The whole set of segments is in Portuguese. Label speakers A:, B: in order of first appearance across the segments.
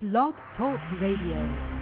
A: Blog Talk Radio.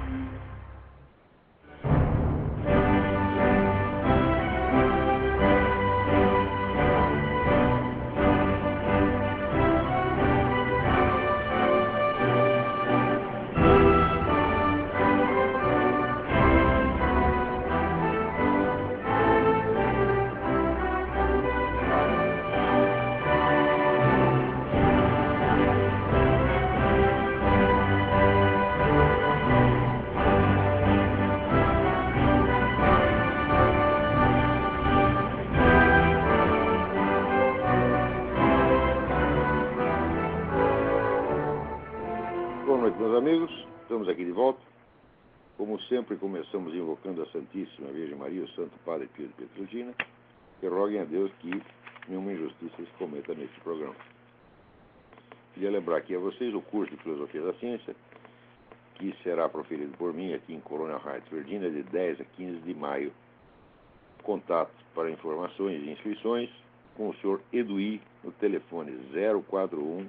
B: Sempre começamos invocando a Santíssima Virgem Maria, o Santo Padre Pio de Pietrelcina, que roguem a Deus que nenhuma injustiça se cometa neste programa. Queria lembrar aqui a vocês o curso de Filosofia da Ciência, que será proferido por mim aqui em Colonial Heights, Virgínia, de 10 a 15 de maio. Contatos para informações e inscrições com o senhor Eduí no telefone 041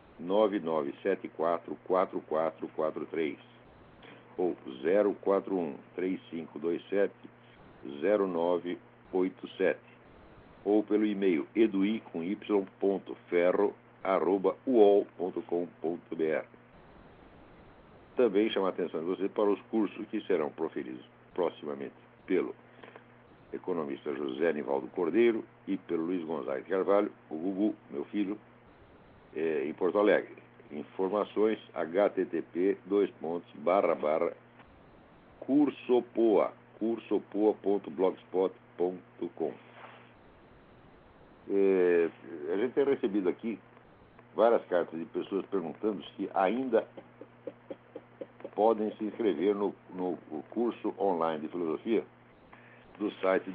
B: 9974 4443. ou 041-3527-0987, ou pelo e-mail edui.ferro@uol.com.br. Também chama a atenção de vocês para os cursos que serão proferidos proximamente pelo economista José Nivaldo Cordeiro e pelo Luiz Gonzaga de Carvalho, o Gugu, meu filho, em Porto Alegre. Informações cursopoa.blogspot.com. A gente tem recebido aqui várias cartas de pessoas perguntando se ainda podem se inscrever no curso online de filosofia do site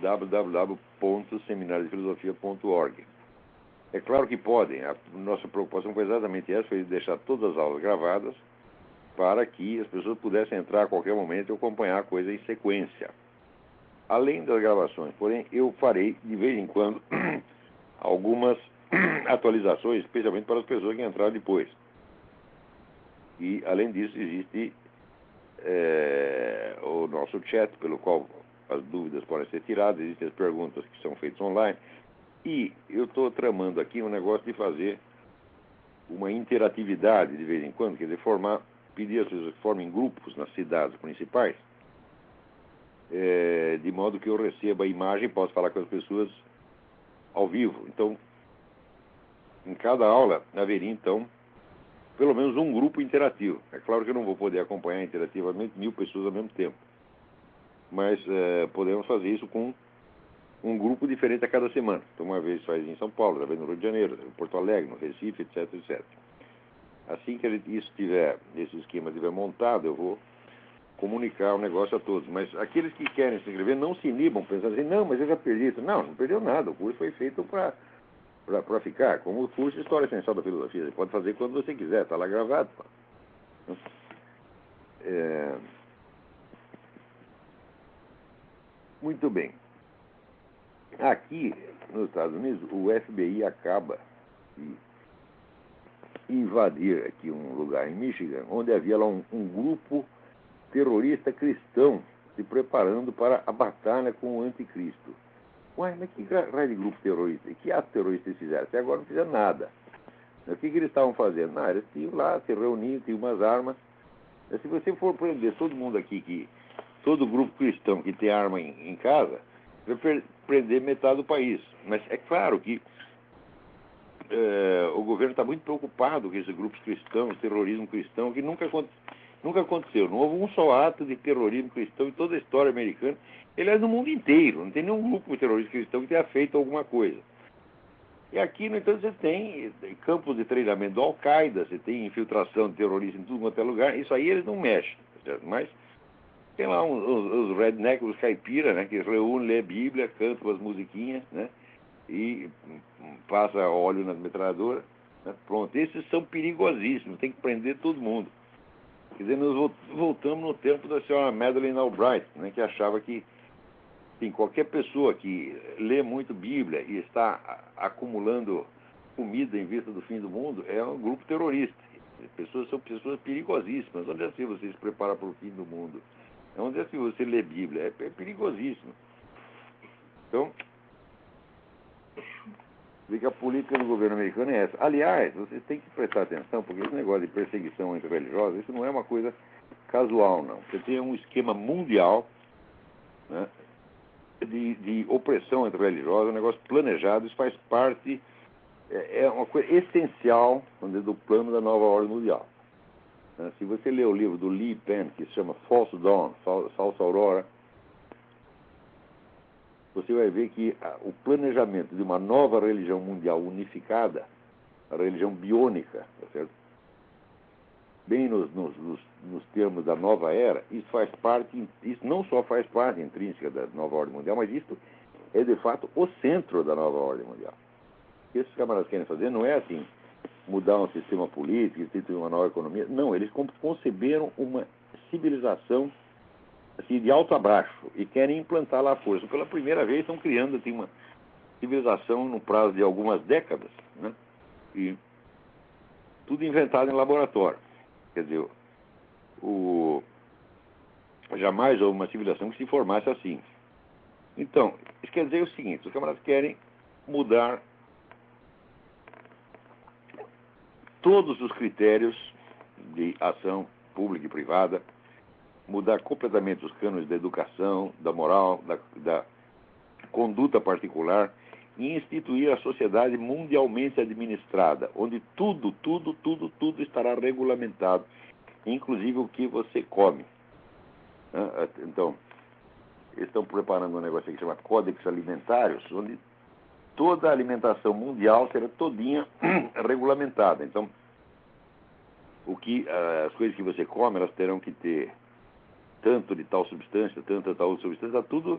B: www.seminariodefilosofia.org. É claro que podem. A nossa preocupação foi exatamente essa, foi deixar todas as aulas gravadas para que as pessoas pudessem entrar a qualquer momento e acompanhar a coisa em sequência. Além das gravações, porém, eu farei, de vez em quando, algumas atualizações, especialmente para as pessoas que entraram depois. E, além disso, existe o nosso chat, pelo qual as dúvidas podem ser tiradas, existem as perguntas que são feitas online. E eu estou tramando aqui um negócio de fazer uma interatividade de vez em quando, quer dizer, pedir às pessoas que formem grupos nas cidades principais, de modo que eu receba a imagem e possa falar com as pessoas ao vivo. Então, em cada aula haveria, então, pelo menos um grupo interativo. É claro que eu não vou poder acompanhar interativamente 1000 pessoas ao mesmo tempo, mas podemos fazer isso com um grupo diferente a cada semana. Então, uma vez faz em São Paulo, outra vez no Rio de Janeiro, em Porto Alegre, no Recife, etc, etc. Assim que esse esquema estiver montado, eu vou comunicar o negócio a todos. Mas aqueles que querem se inscrever não se inibam pensando assim, não, mas eu já perdi isso. Não, não perdeu nada. O curso foi feito para ficar. Como o curso de História Essencial da Filosofia. Você pode fazer quando você quiser, está lá gravado. Muito bem. Aqui, nos Estados Unidos, o FBI acaba de invadir aqui um lugar em Michigan, onde havia lá um grupo terrorista cristão se preparando para a batalha com o anticristo. Uai, mas que raio de grupo terrorista? E que ato terrorista eles fizeram? Até agora não fizeram nada. O que eles estavam fazendo? Não, eles tinham lá, se reuniam, tinham umas armas. Mas se você for prender todo mundo aqui, todo grupo cristão que tem arma em casa, vai prender metade do país. Mas é claro que o governo está muito preocupado com esses grupos cristãos, terrorismo cristão, que nunca aconteceu. Não houve um só ato de terrorismo cristão em toda a história americana. Aliás, no mundo inteiro. Não tem nenhum grupo terrorista cristão que tenha feito alguma coisa. E aqui, no entanto, você tem campos de treinamento do Al-Qaeda, você tem infiltração de terroristas em tudo quanto é lugar. Isso aí eles não mexem, certo? Mas tem lá os rednecks, os caipiras, né, que reúnem, lê a Bíblia, cantam as musiquinhas, né, e passa óleo nas metralhadoras. Né, pronto, esses são perigosíssimos, tem que prender todo mundo. Quer dizer, nós voltamos no tempo da senhora Madeleine Albright, né, que achava que qualquer pessoa que lê muito Bíblia e está acumulando comida em vista do fim do mundo é um grupo terrorista. Pessoas são pessoas perigosíssimas. Onde é que você se prepara para o fim do mundo? Onde é que você lê Bíblia? É perigosíssimo. Então, vê que a política do governo americano é essa. Aliás, vocês têm que prestar atenção, porque esse negócio de perseguição entre religiosos, isso não é uma coisa casual, não. Você tem um esquema mundial, né, de opressão entre religiosos, um negócio planejado, isso faz parte, é uma coisa essencial do plano da nova ordem mundial. Se você ler o livro do Lee Penn, que se chama False Dawn, Falsa Aurora, você vai ver que o planejamento de uma nova religião mundial unificada, a religião biônica, tá certo? Bem nos termos da nova era, isso faz parte, isso não só faz parte intrínseca da nova ordem mundial, mas isso é de fato o centro da nova ordem mundial. O que esses camaradas querem fazer não é assim, mudar um sistema político, instituir uma nova economia. Não, eles conceberam uma civilização assim, de alto a baixo e querem implantar lá a força. Pela primeira vez estão criando assim, uma civilização no prazo de algumas décadas, né? E tudo inventado em laboratório. Quer dizer, jamais houve uma civilização que se formasse assim. Então, isso quer dizer o seguinte, os camaradas querem mudar todos os critérios de ação pública e privada, mudar completamente os cânones da educação, da moral, da conduta particular e instituir a sociedade mundialmente administrada, onde tudo estará regulamentado, inclusive o que você come. Então, eles estão preparando um negócio que chama Códex Alimentários, onde toda a alimentação mundial será todinha regulamentada. Então, as coisas que você come, elas terão que ter tanto de tal substância, tanto de tal outra substância, tudo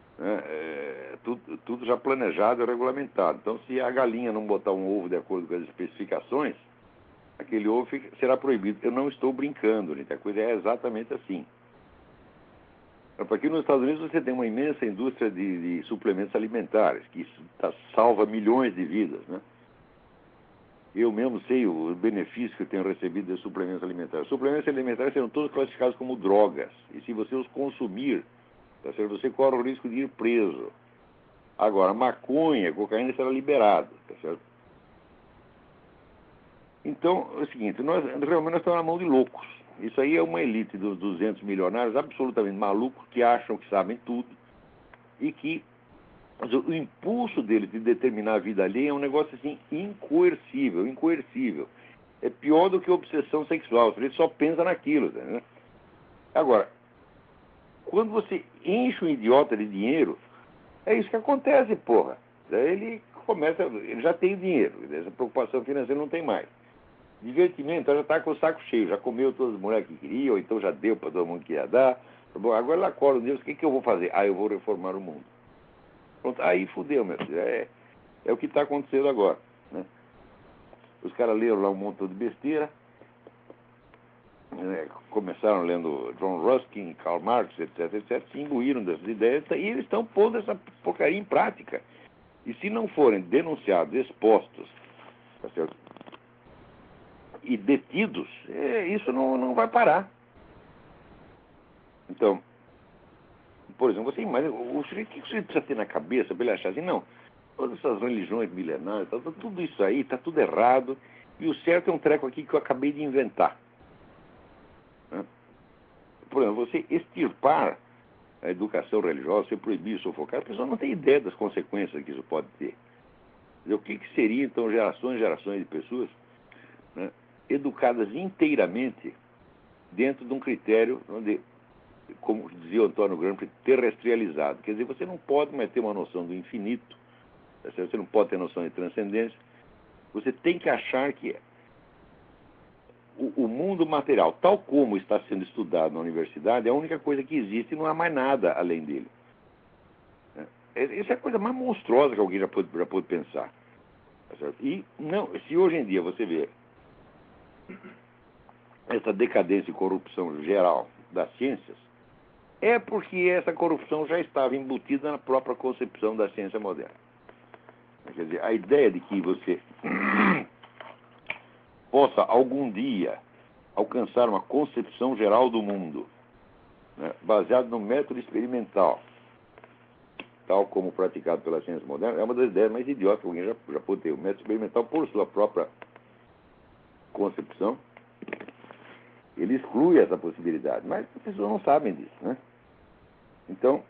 B: já planejado e regulamentado. Então, se a galinha não botar um ovo de acordo com as especificações, aquele ovo será proibido. Eu não estou brincando, gente. A coisa é exatamente assim. Aqui nos Estados Unidos você tem uma imensa indústria de suplementos alimentares, que salva milhões de vidas, né? Eu mesmo sei o benefício que eu tenho recebido de suplementos alimentares. Suplementos alimentares serão todos classificados como drogas. E se você os consumir, tá certo? Você corre o risco de ir preso. Agora, maconha, cocaína será liberado, tá certo? Então, é o seguinte, realmente nós estamos na mão de loucos. Isso aí é uma elite dos 200 milionários absolutamente malucos que acham que sabem tudo e que o impulso deles de determinar a vida alheia é um negócio assim incoercível. É pior do que obsessão sexual. Ele só pensa naquilo, né? Agora, quando você enche um idiota de dinheiro, é isso que acontece, porra. Daí ele já tem dinheiro, essa preocupação financeira não tem mais. Divertimento, já está com o saco cheio, já comeu todas as mulheres que queria, ou então já deu para todo mundo que ia dar. Bom, agora ele acorda, Deus, o que eu vou fazer? Eu vou reformar o mundo. Pronto, aí fudeu, meu filho. É o que está acontecendo agora, né? Os caras leram lá um montão de besteira, né? Começaram lendo John Ruskin, Karl Marx, etc, se imbuíram dessas ideias e eles estão pondo essa porcaria em prática. E se não forem denunciados, expostos, tá certo? E detidos, isso não vai parar. Então, por exemplo, você imagina, o que o sujeito precisa ter na cabeça para ele achar assim, não, todas essas religiões milenares, tudo isso aí, está tudo errado, e o certo é um treco aqui que eu acabei de inventar. Né? Por exemplo, você extirpar a educação religiosa, você proibir, sufocar, a pessoa não tem ideia das consequências que isso pode ter. O que seria, então, gerações e gerações de pessoas, né, educadas inteiramente dentro de um critério onde, como dizia o Antônio Gramsci, terrestrializado. Quer dizer, você não pode mais ter uma noção do infinito, você não pode ter noção de transcendência, você tem que achar que o mundo material, tal como está sendo estudado na universidade, é a única coisa que existe e não há mais nada além dele. Essa é a coisa mais monstruosa que alguém já pôde pensar. Tá certo? E não, se hoje em dia você vê essa decadência e corrupção geral das ciências, é porque essa corrupção já estava embutida na própria concepção da ciência moderna. Quer dizer, a ideia de que você possa algum dia alcançar uma concepção geral do mundo, né, baseado no método experimental, tal como praticado pela ciência moderna, é uma das ideias mais idiotas que alguém já pôde ter. O método experimental, por sua própria concepção, ele exclui essa possibilidade, mas as pessoas não sabem disso, né? Então,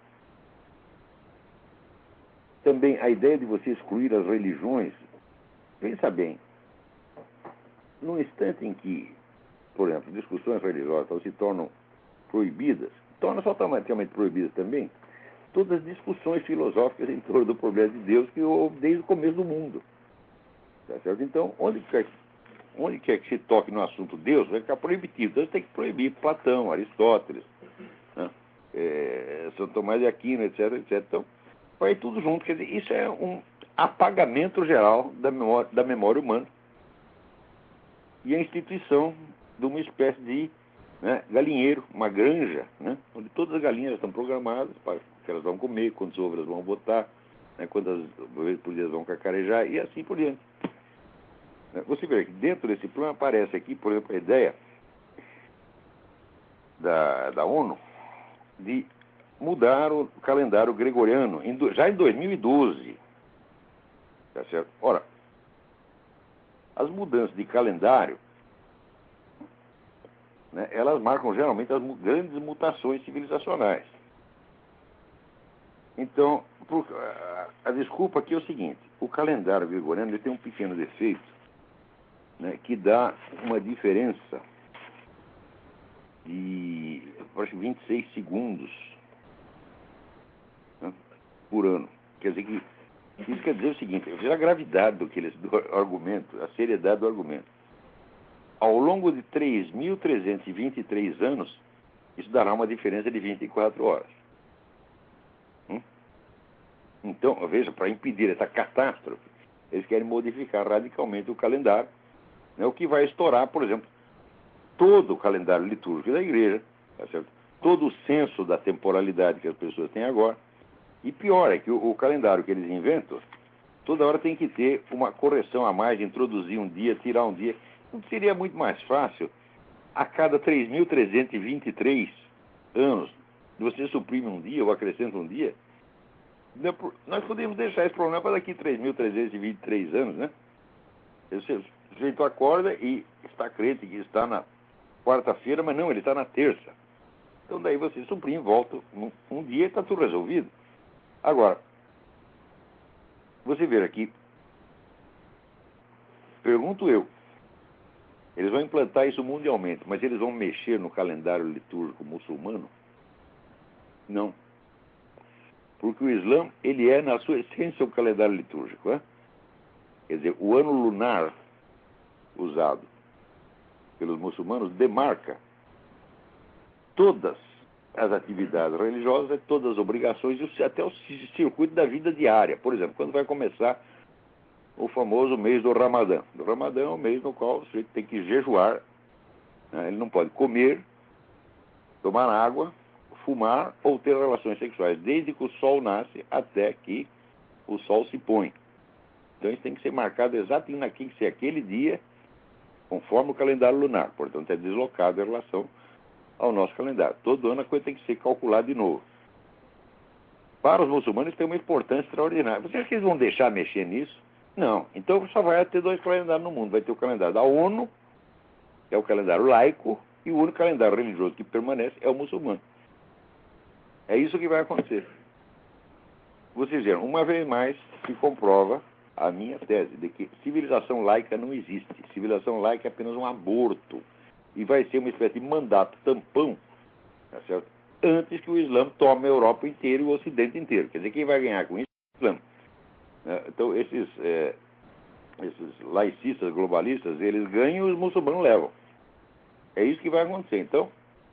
B: também a ideia de você excluir as religiões, pensa bem, no instante em que, por exemplo, discussões religiosas se tornam proibidas, tornam-se automaticamente proibidas também todas as discussões filosóficas em torno do problema de Deus que houve desde o começo do mundo. Tá certo? Então, onde quer que se toque no assunto Deus, vai ficar proibitivo. Então, você tem que proibir Platão, Aristóteles, né? São Tomás de Aquino, etc, etc. Então, vai tudo junto. Quer dizer, isso é um apagamento geral da memória humana e a instituição de uma espécie de, né, galinheiro, uma granja, né, onde todas as galinhas estão programadas para que elas vão comer, quantas ovos elas vão botar, né, quantas vezes por dia elas vão cacarejar e assim por diante. Você vê que dentro desse plano aparece aqui, por exemplo, a ideia da ONU de mudar o calendário gregoriano já em 2012. Tá certo? Ora, as mudanças de calendário, né, elas marcam geralmente as grandes mutações civilizacionais. Então, a desculpa aqui é o seguinte: o calendário gregoriano ele tem um pequeno defeito, né, que dá uma diferença de, acho que 26 segundos, né, por ano. Quer dizer que isso quer dizer o seguinte: veja a gravidade do argumento, a seriedade do argumento. Ao longo de 3.323 anos, isso dará uma diferença de 24 horas. Então, veja, para impedir essa catástrofe, eles querem modificar radicalmente o calendário, né, o que vai estourar, por exemplo, todo o calendário litúrgico da igreja, tá certo? Todo o senso da temporalidade que as pessoas têm agora. E pior é que o calendário que eles inventam, toda hora tem que ter uma correção a mais, introduzir um dia, tirar um dia. Não seria muito mais fácil, a cada 3.323 anos, você suprime um dia ou acrescenta um dia? Nós podemos deixar esse problema para daqui 3.323 anos, né? O sujeito acorda e está crente que está na quarta-feira, mas não, ele está na terça. Então daí você suprime, volta um dia e está tudo resolvido. Agora, você vê aqui, pergunto eu, eles vão implantar isso mundialmente, mas eles vão mexer no calendário litúrgico muçulmano? Não. Porque o Islã, ele é, na sua essência, o calendário litúrgico, né? Quer dizer, o ano lunar usado pelos muçulmanos demarca todas as atividades religiosas, todas as obrigações e até o circuito da vida diária. Por exemplo, quando vai começar o famoso mês do Ramadã. O Ramadã é um mês no qual o sujeito tem que jejuar, né? Ele não pode comer, tomar água, fumar ou ter relações sexuais, desde que o sol nasce até que o sol se põe. Então isso tem que ser marcado exatamente naquele que ser aquele dia, conforme o calendário lunar. Portanto, é deslocado em relação ao nosso calendário. Todo ano a coisa tem que ser calculada de novo. Para os muçulmanos tem uma importância extraordinária. Você acha que eles vão deixar mexer nisso? Não. Então só vai ter dois calendários no mundo. Vai ter o calendário da ONU, que é o calendário laico, e o único calendário religioso que permanece é o muçulmano. É isso que vai acontecer. Vocês viram, uma vez mais se comprova a minha tese de que civilização laica não existe. Civilização laica é apenas um aborto. E vai ser uma espécie de mandato tampão, tá certo? Antes que o Islã tome a Europa inteira e o Ocidente inteiro. Quer dizer, quem vai ganhar com isso é o Islã. Então, esses laicistas, globalistas, eles ganham e os muçulmanos levam. É isso que vai acontecer. Então,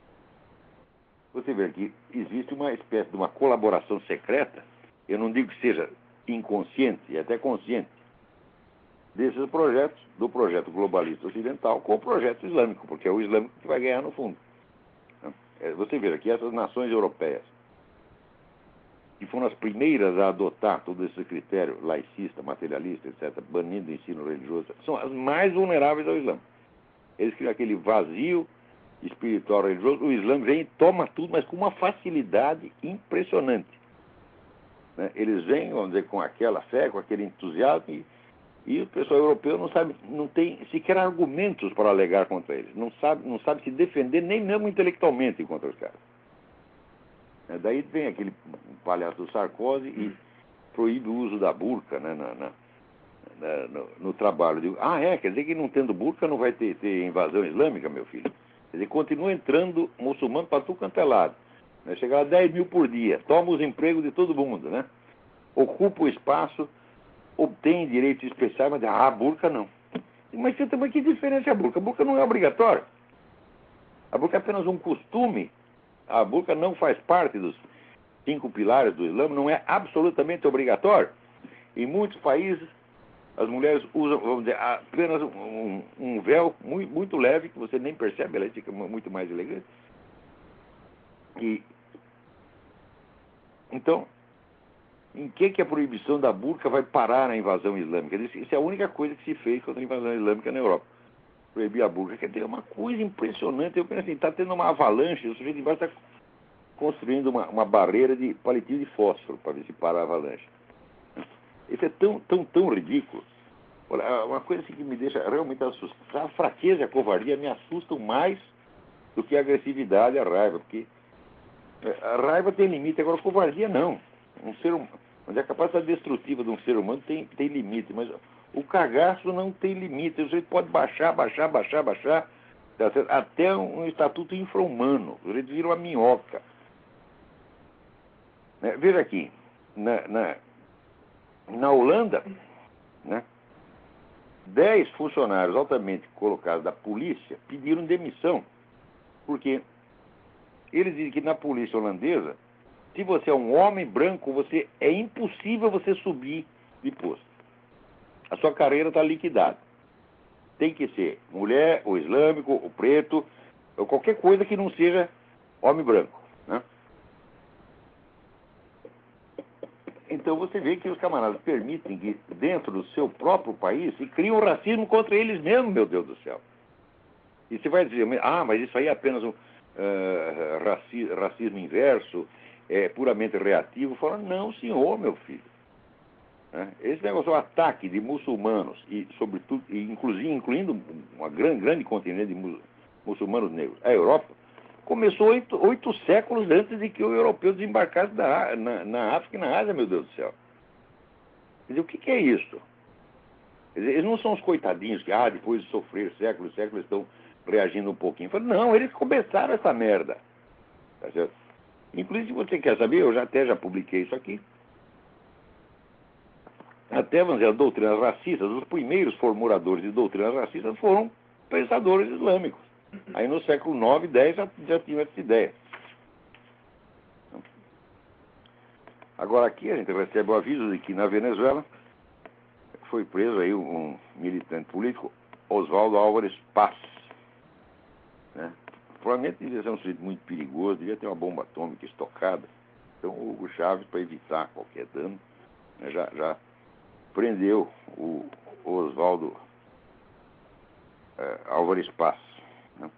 B: você vê que existe uma espécie de uma colaboração secreta, eu não digo que seja inconsciente, é até consciente, desses projetos, do projeto globalista ocidental com o projeto islâmico, porque é o islâmico que vai ganhar no fundo. Você vê aqui essas nações europeias, que foram as primeiras a adotar todo esse critério laicista, materialista, etc., banindo o ensino religioso, são as mais vulneráveis ao Islã. Eles criam aquele vazio espiritual religioso. O Islã vem e toma tudo, mas com uma facilidade impressionante, né? Eles vêm, vamos dizer, com aquela fé, com aquele entusiasmo, e o pessoal europeu não sabe, não tem sequer argumentos para alegar contra eles. Não sabe se defender nem mesmo intelectualmente contra os caras. Daí vem aquele palhaço do Sarkozy e proíbe o uso da burca, né, no trabalho. Digo, quer dizer que não tendo burca não vai ter invasão islâmica, meu filho? Quer dizer, continua entrando muçulmano para tudo quanto é lado. Né? Chega a 10 mil por dia, toma os empregos de todo mundo, né? Ocupa o espaço, obtém direitos especiais, mas a burca não. Mas você também, que diferença é a burca? A burca não é obrigatória. A burca é apenas um costume. A burca não faz parte dos 5 pilares do Islã, não é absolutamente obrigatório. Em muitos países, as mulheres usam, vamos dizer, apenas um véu muito leve, que você nem percebe, ela fica muito mais elegante. Então, em que a proibição da burca vai parar na invasão islâmica? Isso é a única coisa que se fez contra a invasão islâmica na Europa. Proibir a burca. Quer dizer, é uma coisa impressionante. Eu penso assim, está tendo uma avalanche, o sujeito embaixo está construindo uma barreira de palitinho de fósforo para ver se para a avalanche. Isso é tão ridículo. Olha, uma coisa assim que me deixa realmente assustado, a fraqueza e a covardia me assustam mais do que a agressividade e a raiva, porque a raiva tem limite, agora a covardia não. Um ser humano, a capacidade destrutiva de um ser humano tem limite, mas o cagaço não tem limite. O sujeito pode baixar, até um estatuto infra-humano. O sujeito vira uma minhoca. Veja aqui, na Holanda, né, 10 funcionários altamente colocados da polícia pediram demissão, porque eles dizem que na polícia holandesa, se você é um homem branco, é impossível você subir de posto. A sua carreira está liquidada. Tem que ser mulher, ou islâmico, ou preto, ou qualquer coisa que não seja homem branco, né? Então você vê que os camaradas permitem que dentro do seu próprio país se crie um racismo contra eles mesmos, meu Deus do céu. E você vai dizer, mas isso aí é apenas um racismo inverso, é puramente reativo. Fala, não, senhor, meu filho. Esse negócio, o ataque de muçulmanos, e sobretudo, incluindo uma grande contingente de muçulmanos negros, a Europa, começou 8 séculos antes de que o europeu desembarcasse na África e na Ásia, meu Deus do céu. Quer dizer, o que é isso? Quer dizer, eles não são os coitadinhos que, depois de sofrer séculos, estão reagindo um pouquinho. Falo, não, eles começaram essa merda. Tá certo? Inclusive, se você quer saber, eu já publiquei isso aqui. Até, vamos dizer, as doutrinas racistas, os primeiros formuladores de doutrinas racistas foram pensadores islâmicos. Aí no século 9 e 10 já tinham essa ideia. Agora aqui a gente recebe o aviso de que na Venezuela foi preso aí um militante político, Oswaldo Álvares Paz. Né? Provavelmente devia ser um sujeito muito perigoso, devia ter uma bomba atômica estocada. Então o Hugo Chávez, para evitar qualquer dano, né, já prendeu o Oswaldo Álvares Paz. Né?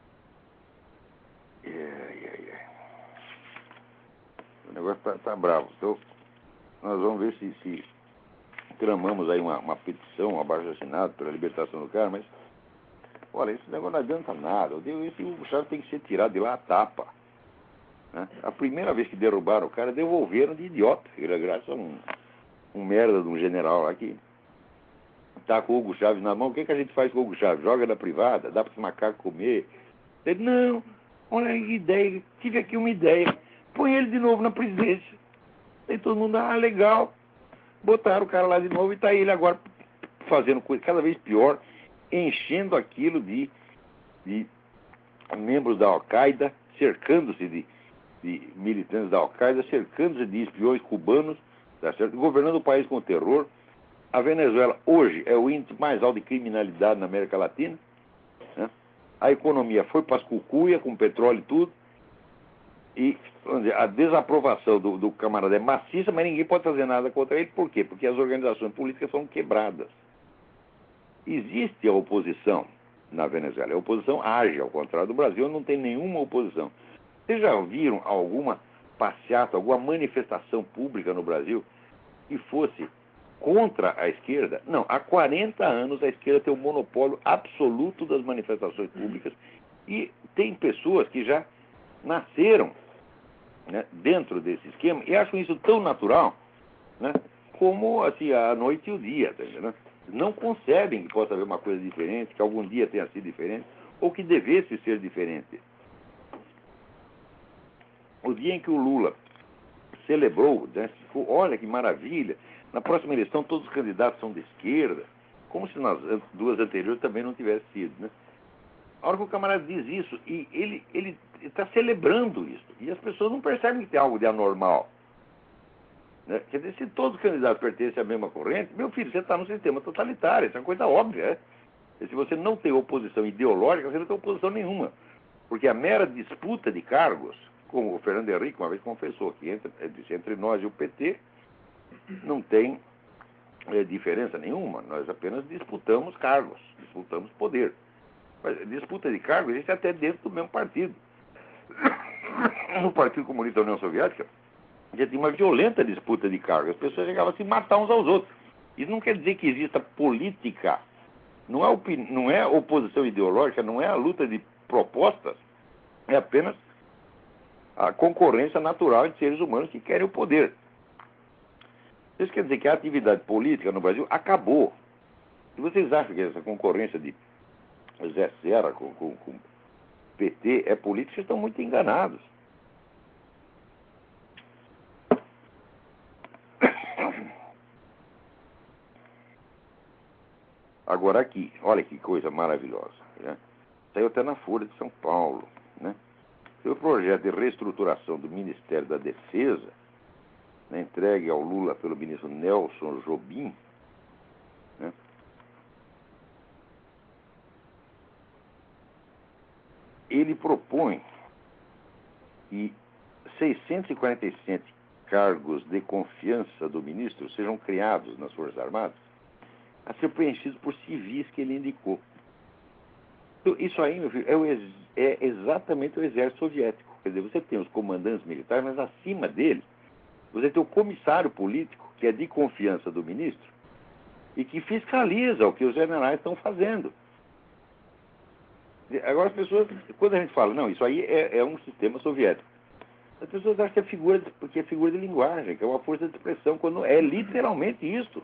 B: O negócio tá bravo. Então, nós vamos ver se tramamos aí uma petição, um abaixo-assinado pela libertação do cara, mas, olha, esse negócio não adianta nada. Esse Hugo Chávez tem que ser tirado de lá a tapa. Né? A primeira vez que derrubaram o cara, devolveram de idiota. Era graças a um merda de um general lá que tá com o Hugo Chávez na mão. O que a gente faz com o Hugo Chávez? Joga na privada? Dá para esse macaco comer? Ele, não, olha que ideia, tive aqui uma ideia. Põe ele de novo na presidência. Aí todo mundo, legal. Botaram o cara lá de novo e tá ele agora fazendo coisa cada vez pior, enchendo aquilo de membros da Al-Qaeda, cercando-se de militantes da Al-Qaeda, cercando-se de espiões cubanos, tá certo? Governando o país com terror. A Venezuela hoje é o índice mais alto de criminalidade na América Latina. Né? A economia foi para as cucuia, com petróleo e tudo. E vamos dizer, a desaprovação do camarada é maciça, mas ninguém pode fazer nada contra ele. Por quê? Porque as organizações políticas são quebradas. Existe a oposição na Venezuela. A oposição age, ao contrário do Brasil, não tem nenhuma oposição. Vocês já viram alguma passeata, alguma manifestação pública no Brasil que fosse contra a esquerda? Não, há 40 anos a esquerda tem o monopólio absoluto das manifestações públicas e tem pessoas que já nasceram, né, dentro desse esquema e acham isso tão natural, né, como assim, a noite e o dia, tá entendendo? Não concebem que possa haver uma coisa diferente, que algum dia tenha sido diferente ou que devesse ser diferente. O dia em que o Lula celebrou, né, olha que maravilha, na próxima eleição todos os candidatos são de esquerda, como se nas duas anteriores também não tivesse sido, né? A hora que o camarada diz isso, e ele está celebrando isso, e as pessoas não percebem que tem algo de anormal, né? Quer dizer, se todos os candidatos pertencem à mesma corrente, meu filho, você está num sistema totalitário, isso é uma coisa óbvia, né? E se você não tem oposição ideológica, você não tem oposição nenhuma, porque a mera disputa de cargos, como o Fernando Henrique uma vez confessou, que entre nós e o PT não tem diferença nenhuma, nós apenas disputamos cargos, disputamos poder. Mas disputa de cargos existe até dentro do mesmo partido. No Partido Comunista da União Soviética, já tinha uma violenta disputa de cargos, as pessoas chegavam a se matar uns aos outros. Isso não quer dizer que exista política, não é oposição ideológica, não é a luta de propostas, é apenas a concorrência natural entre seres humanos que querem o poder. Isso quer dizer que a atividade política no Brasil acabou. Se vocês acham que essa concorrência de Zé Serra com PT é política, vocês estão muito enganados. Agora aqui, olha que coisa maravilhosa, né? Saiu até na Folha de São Paulo, né? Foi o projeto de reestruturação do Ministério da Defesa, né, entregue ao Lula pelo ministro Nelson Jobim, né? Ele propõe que 647 cargos de confiança do ministro sejam criados nas Forças Armadas a ser preenchidos por civis que ele indicou. Então, isso aí, meu filho, é exatamente o exército soviético. Quer dizer, você tem os comandantes militares, mas acima deles, você tem o comissário político, que é de confiança do ministro, e que fiscaliza o que os generais estão fazendo. Agora as pessoas, quando a gente fala, não, isso aí é um sistema soviético, as pessoas acham que é figura de linguagem, que é uma força de expressão, quando é literalmente isso.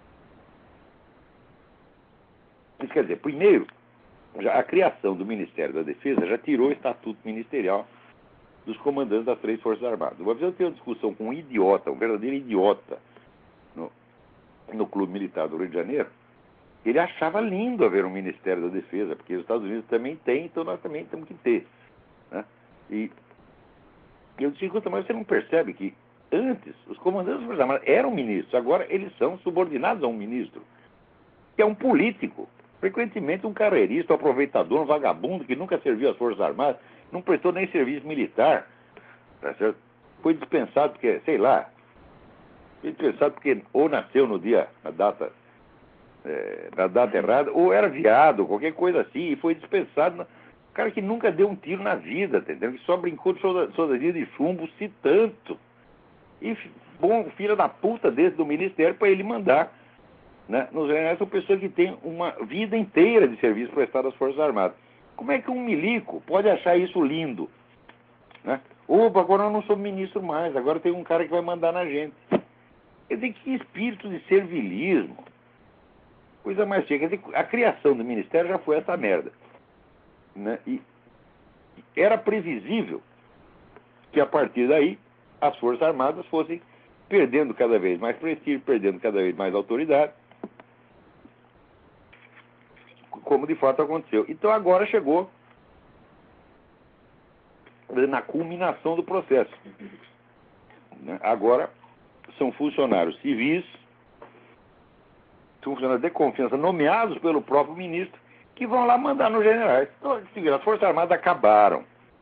B: Isso quer dizer, primeiro, a criação do Ministério da Defesa já tirou o estatuto ministerial dos comandantes das 3 Forças Armadas. Uma vez eu tenho uma discussão com um idiota, um verdadeiro idiota, no Clube Militar do Rio de Janeiro. Ele achava lindo haver um Ministério da Defesa, porque os Estados Unidos também têm, então nós também temos que ter, né? E eu disse, escuta, mas você não percebe que antes os comandantes das Forças Armadas eram ministros, agora eles são subordinados a um ministro, que é um político, frequentemente um carreirista, um aproveitador, um vagabundo que nunca serviu às Forças Armadas, não prestou nem serviço militar, tá certo? Foi dispensado porque, sei lá, foi dispensado porque ou nasceu no dia, na data errada, ou era viado, qualquer coisa assim, e foi dispensado. O cara que nunca deu um tiro na vida, entendeu? Que só brincou de soldadinha de chumbo, se tanto. E, bom, filho da puta desse do ministério para ele mandar, né? Nos generais são pessoas que têm uma vida inteira de serviço prestado às Forças Armadas. Como é que um milico pode achar isso lindo, né? Opa, agora eu não sou ministro mais, agora tem um cara que vai mandar na gente. Quer dizer, que espírito de servilismo. Coisa mais cheia. Quer dizer, a criação do ministério já foi essa merda, né? E era previsível que a partir daí as Forças Armadas fossem perdendo cada vez mais prestígio, perdendo cada vez mais autoridade, como de fato aconteceu. Então agora chegou na culminação do processo, né? Agora são funcionários civis, são funcionários de confiança nomeados pelo próprio ministro, que vão lá mandar nos generais. Então, as Forças Armadas acabaram.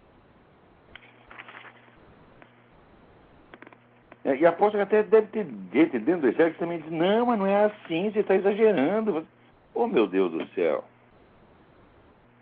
B: E aposto que até deve ter gente dentro do exército que também diz, não, mas não é assim, você está exagerando. Oh, meu Deus do céu.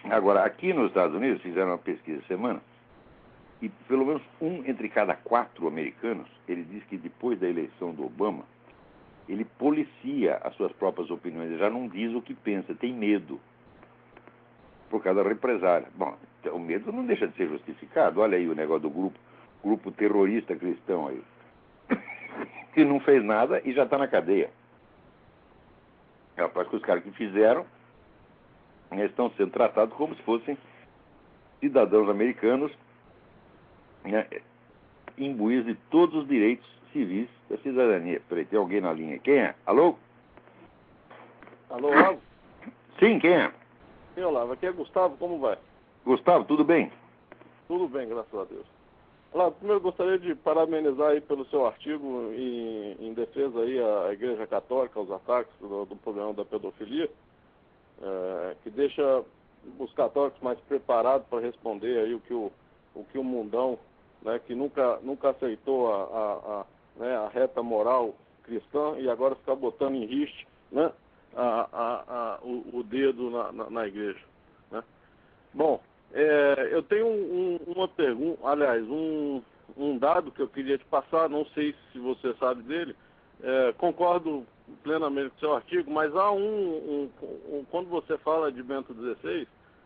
B: Agora, aqui nos Estados Unidos, fizeram uma pesquisa essa semana, e pelo menos um entre cada 4 americanos, ele diz que depois da eleição do Obama, ele policia as suas próprias opiniões, ele já não diz o que pensa, tem medo, por causa da represália. Bom, o medo não deixa de ser justificado. Olha aí o negócio do grupo terrorista cristão aí, que não fez nada e já está na cadeia. Parece que os caras que fizeram estão sendo tratados como se fossem cidadãos americanos, né, imbuídos de todos os direitos civis da cidadania. Peraí, tem alguém na linha. Quem é? Alô?
A: Alô, Olavo?
B: Sim, quem é?
A: Sim, Olavo. Aqui é Gustavo, como vai?
B: Gustavo, tudo bem?
A: Tudo bem, graças a Deus. Olavo, primeiro eu gostaria de parabenizar aí pelo seu artigo em defesa aí à Igreja Católica, aos ataques do problema da pedofilia, que deixa os católicos mais preparados para responder aí o que o mundão, né, que nunca aceitou né, a reta moral cristã e agora fica botando em riste, né, o dedo na igreja, né? Bom, eu tenho uma pergunta, aliás, um dado que eu queria te passar, não sei se você sabe dele, concordo plenamente com o seu artigo, mas há quando você fala de Bento XVI,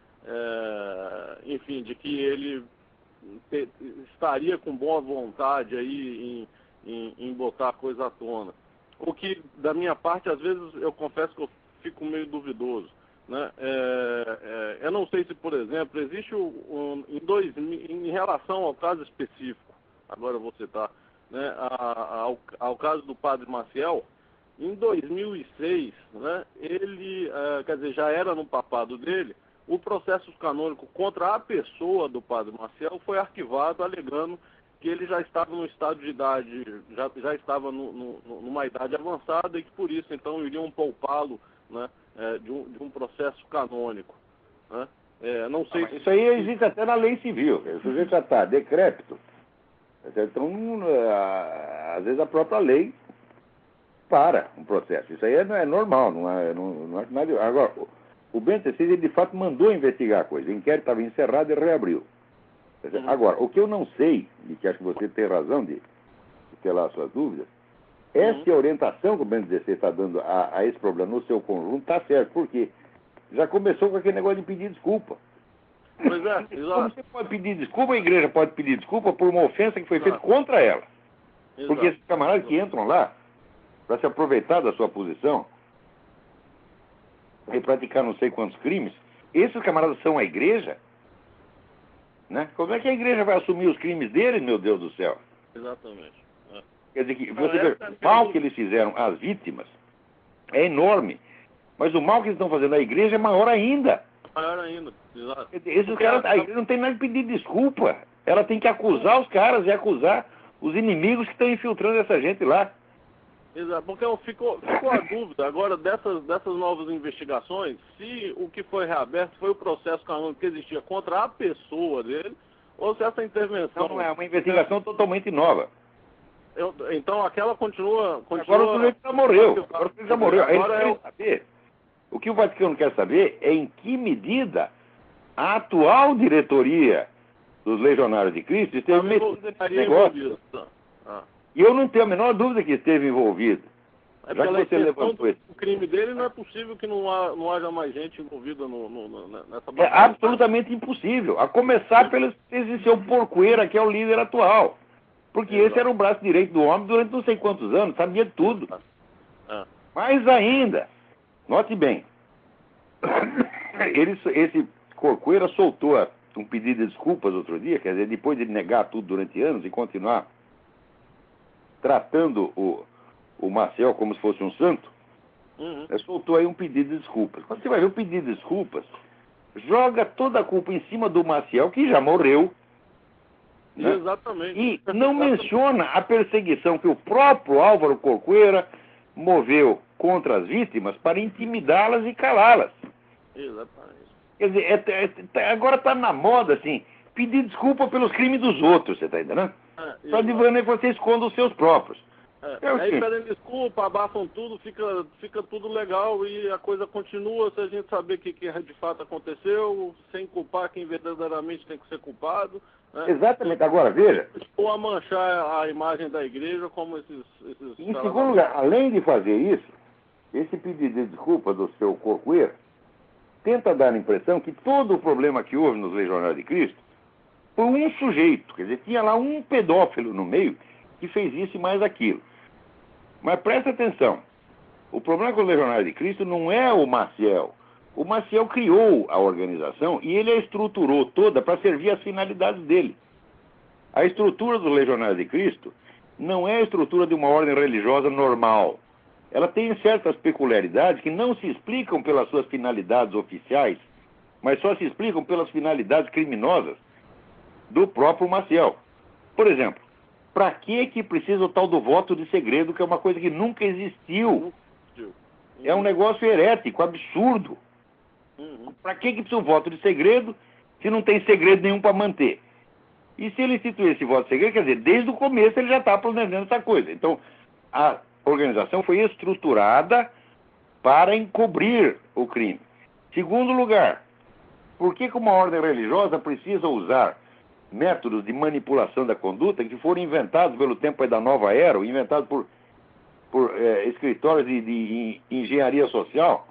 A: enfim, de que ele estaria com boa vontade aí em botar a coisa à tona. O que, da minha parte, às vezes, eu confesso que eu fico meio duvidoso, né? Eu não sei se, por exemplo, existe em relação ao caso específico, agora eu vou citar, né, ao caso do padre Maciel, em 2006, né, ele, quer dizer, já era no papado dele, o processo canônico contra a pessoa do padre Maciel foi arquivado, alegando que ele já estava no estado de idade, já estava numa idade avançada e que por isso, então, iriam poupá-lo, né, de um processo canônico, né? Não sei
B: Isso aí existe até na lei civil. O sujeito já está decrépito. Então, às vezes a própria lei para um processo. Isso aí é normal, não é nada. Agora, o Bento XVI, ele de fato mandou investigar a coisa. O inquérito estava encerrado e reabriu. Agora, o que eu não sei, e que acho que você tem razão de ter lá as suas dúvidas, é se a orientação que o Bento XVI está dando a esse problema no seu conjunto está certo. Por quê? Já começou com aquele negócio de pedir desculpa.
A: Pois é, exato.
B: Você pode pedir desculpa, a igreja pode pedir desculpa por uma ofensa que foi feita contra ela.
A: Exato.
B: Porque esses camaradas que entram lá para se aproveitar da sua posição e praticar não sei quantos crimes, esses camaradas são a igreja, né? Como é que a igreja vai assumir os crimes deles, meu Deus do céu?
A: Exatamente.
B: Quer dizer que você vê, o mal que eles fizeram às vítimas é enorme, mas o mal que eles estão fazendo à igreja é maior ainda.
A: Maior ainda, exato.
B: Esses caras, a igreja não tem nada de pedir desculpa. Ela tem que acusar os caras e acusar os inimigos que estão infiltrando essa gente lá.
A: Exato, porque ficou a dúvida agora dessas novas investigações, se o que foi reaberto foi o processo canônico que existia contra a pessoa dele, ou se essa intervenção...
B: Não é uma investigação totalmente nova.
A: Então aquela continua...
B: Agora o sujeito já morreu. Agora o sujeito já morreu.
A: Agora
B: saber. O que o Vaticano quer saber é em que medida a atual diretoria dos Legionários de Cristo esteve metida nesse negócio. E eu não tenho a menor dúvida que esteve envolvido. Já que você levantou esse...
A: O crime dele, não é possível que não haja mais gente envolvida nessa
B: batalha. É absolutamente impossível. A começar pelo seu porcoeira, que é o líder atual. Porque esse era o braço direito do homem durante não sei quantos anos, sabia tudo. Mais ainda, note bem, esse Corcoeira soltou um pedido de desculpas outro dia, quer dizer, depois de negar tudo durante anos e continuar tratando o Maciel como se fosse um santo, soltou aí um pedido de desculpas. Quando você vai ver o pedido de desculpas, joga toda a culpa em cima do Maciel, que já morreu, né?
A: Exatamente.
B: E não menciona a perseguição que o próprio Álvaro Corcoeira moveu contra as vítimas para intimidá-las e calá-las.
A: Exatamente.
B: Quer dizer, agora está na moda, assim, pedir desculpa pelos crimes dos outros, você está entendendo? Para de maneira que você esconda os seus próprios.
A: Aí pedem desculpa, abafam tudo, fica tudo legal e a coisa continua se a gente saber o que de fato aconteceu, sem culpar quem verdadeiramente tem que ser culpado. Né?
B: Exatamente. Agora, veja.
A: Ou a manchar a imagem da igreja como esses
B: em segundo lugar, além de fazer isso, esse pedido de desculpa do seu Corcoeira tenta dar a impressão que todo o problema que houve nos Legionários de Cristo foi um sujeito, quer dizer, tinha lá um pedófilo no meio que fez isso e mais aquilo. Mas presta atenção, o problema com os Legionários de Cristo não é o Maciel. O Maciel criou a organização e ele a estruturou toda para servir às finalidades dele. A estrutura dos Legionários de Cristo não é a estrutura de uma ordem religiosa normal. Ela tem certas peculiaridades que não se explicam pelas suas finalidades oficiais, mas só se explicam pelas finalidades criminosas do próprio Maciel. Por exemplo, para que precisa o tal do voto de segredo, que é uma coisa que nunca existiu? É um negócio herético, absurdo. Para que precisa o voto de segredo se não tem segredo nenhum para manter? E se ele instituir esse voto de segredo, quer dizer, desde o começo ele já está planejando essa coisa. Então, a organização foi estruturada para encobrir o crime. Segundo lugar, por que uma ordem religiosa precisa usar métodos de manipulação da conduta que foram inventados pelo tempo da Nova Era, ou inventados por escritórios de engenharia social,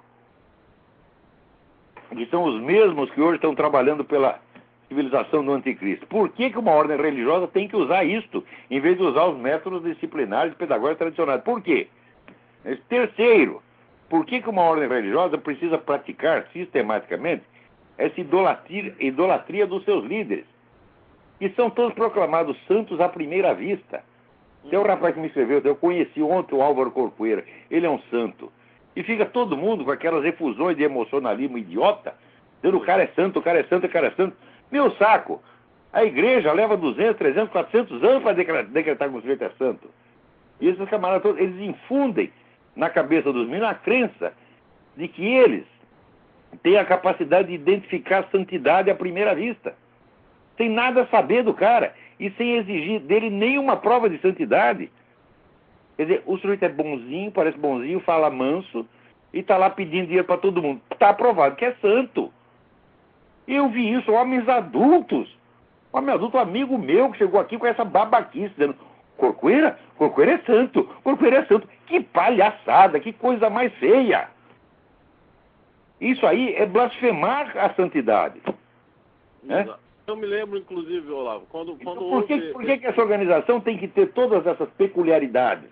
B: que são os mesmos que hoje estão trabalhando pela civilização do anticristo? Por que uma ordem religiosa tem que usar isto, em vez de usar os métodos disciplinares e pedagógicos tradicionais? Por quê? Terceiro, por que uma ordem religiosa precisa praticar sistematicamente essa idolatria dos seus líderes, que são todos proclamados santos à primeira vista? Tem um rapaz que me escreveu, eu conheci ontem o Álvaro Corcoeira, ele é um santo. E fica todo mundo com aquelas efusões de emocionalismo idiota, dizendo o cara é santo, o cara é santo, o cara é santo. Meu saco! A igreja leva 200, 300, 400 anos para decretar que o sujeito é santo. E esses camaradas todos, eles infundem na cabeça dos meninos a crença de que eles têm a capacidade de identificar a santidade à primeira vista, sem nada saber do cara e sem exigir dele nenhuma prova de santidade. Quer dizer, o sujeito é bonzinho, parece bonzinho, fala manso e está lá pedindo dinheiro para todo mundo. Está aprovado que é santo. Eu vi isso, homens adultos. Homem adulto, amigo meu, que chegou aqui com essa babaquice, dizendo: Corcoeira? Corcoeira é santo, Corcoeira é santo. Que palhaçada, que coisa mais feia. Isso aí é blasfemar a santidade.
A: Exato. Eu me lembro, inclusive, Olavo, quando
B: então, por que essa organização tem que ter todas essas peculiaridades?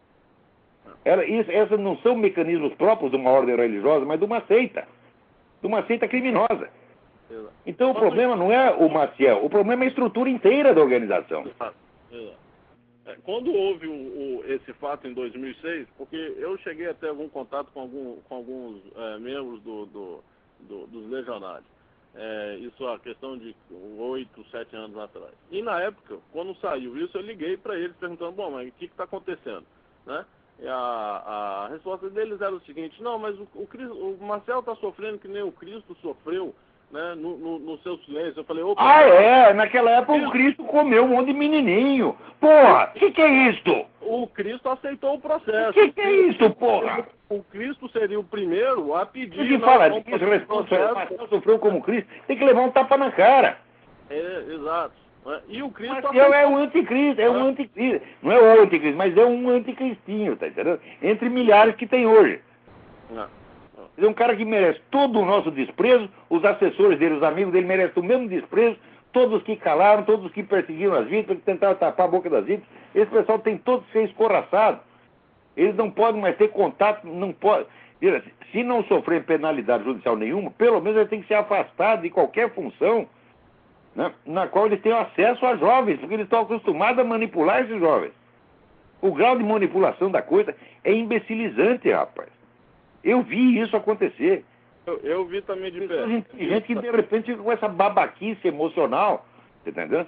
B: Essas não são mecanismos próprios de uma ordem religiosa, mas de uma seita criminosa.
A: Exato.
B: Então o problema não é o Maciel, o problema é a estrutura inteira da organização.
A: Exato. Quando houve esse fato em 2006, porque eu cheguei a ter algum contato com alguns membros dos legionários, isso a questão de 8, 7 anos atrás. E na época, quando saiu isso, eu liguei para eles perguntando: bom, mas o que está acontecendo? Né? E a resposta deles era o seguinte: não, mas o Marcel está sofrendo que nem o Cristo sofreu, né, no seu silêncio. Eu falei: opa,
B: naquela época o Cristo comeu um monte de menininho. Porra, o que é isto?
A: O Cristo aceitou o processo.
B: O que é isso, porra?
A: O Cristo seria o primeiro a pedir...
B: Se fala de que o Marcel sofreu como Cristo, tem que levar um tapa na cara.
A: Exato. E o Cristo...
B: Marcel é o anticristo, é um anticristo. Não é o anticristo, mas é um anticristinho, tá entendendo? Entre milhares que tem hoje. É um cara que merece todo o nosso desprezo, os assessores dele, os amigos dele merecem o mesmo desprezo, todos os que calaram, todos os que perseguiram as vítimas, que tentaram tapar a boca das vítimas. Esse pessoal tem todos que ser escorraçado. Eles não podem mais ter contato, não pode. Se não sofrer penalidade judicial nenhuma, pelo menos eles têm que ser afastados de qualquer função, né, na qual eles tenham acesso a jovens, porque eles estão acostumados a manipular esses jovens. O grau de manipulação da coisa é imbecilizante, rapaz. Eu vi isso acontecer.
A: Eu vi também de perto.
B: Gente que de repente fica com essa babaquice emocional, entendeu?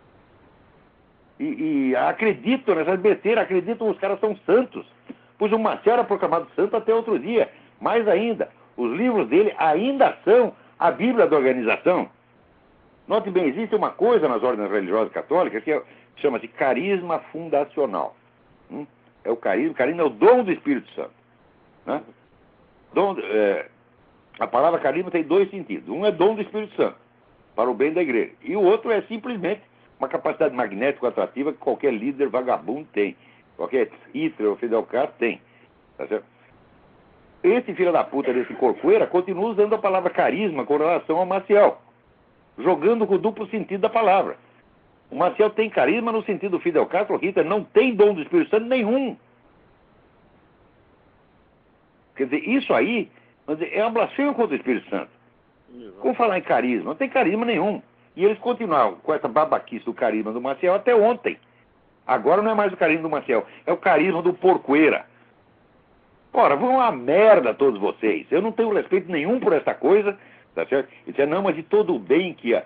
B: E acreditam nessas besteiras, acreditam que os caras são santos. Pois o Marcel era proclamado santo até outro dia. Mais ainda, os livros dele ainda são a Bíblia da organização. Note bem, existe uma coisa nas ordens religiosas católicas que chama-se carisma fundacional. é o carisma. O carisma é o dom do Espírito Santo. Né? A palavra carisma tem dois sentidos. Um é dom do Espírito Santo, para o bem da igreja. E o outro é simplesmente uma capacidade magnética atrativa que qualquer líder vagabundo tem. Qualquer Hitler ou Fidel Castro tem. Tá certo? Esse filho da puta desse corcoeira continua usando a palavra carisma com relação ao Maciel, jogando com o duplo sentido da palavra. O Maciel tem carisma no sentido do Fidel Castro, Hitler não tem dom do Espírito Santo nenhum. Quer dizer, isso aí é uma blasfêmia contra o Espírito Santo. Como falar em carisma? Não tem carisma nenhum. E eles continuaram com essa babaquice do carisma do Maciel até ontem. Agora não é mais o carisma do Maciel, é o carisma do porcoeira. Ora, vão a merda todos vocês. Eu não tenho respeito nenhum por essa coisa, tá certo? E dizer, não, mas de todo o bem que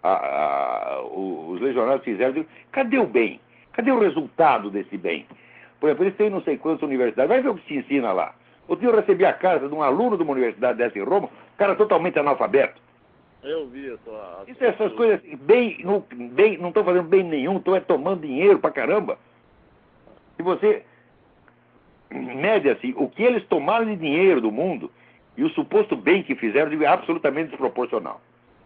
B: os legionários fizeram, cadê o bem? Cadê o resultado desse bem? Por exemplo, eles têm não sei quantas universidades, vai ver o que se ensina lá. Outro dia eu recebi a carta de um aluno de uma universidade dessa em Roma, um cara totalmente analfabeto.
A: Eu vi essa...
B: Isso, essas coisas assim, não estão fazendo bem nenhum, estão tomando dinheiro pra caramba. Se você mede assim, o que eles tomaram de dinheiro do mundo e o suposto bem que fizeram é absolutamente desproporcional.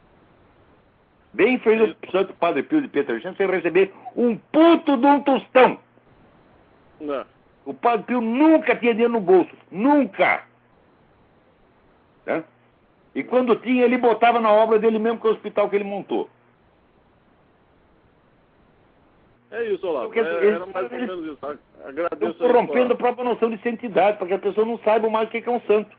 B: Bem fez o Santo Padre Pio de Pietrelcina sem receber um puto de um tostão.
A: Não.
B: O Padre Pio nunca tinha dinheiro no bolso. Nunca! Né? E quando tinha, ele botava na obra dele mesmo, que é o hospital que ele montou.
A: É isso, Olavo. Era mais ou menos isso. Agradeço.
B: Estou corrompendo a própria noção de santidade, para que a pessoa não saiba mais o que é um santo.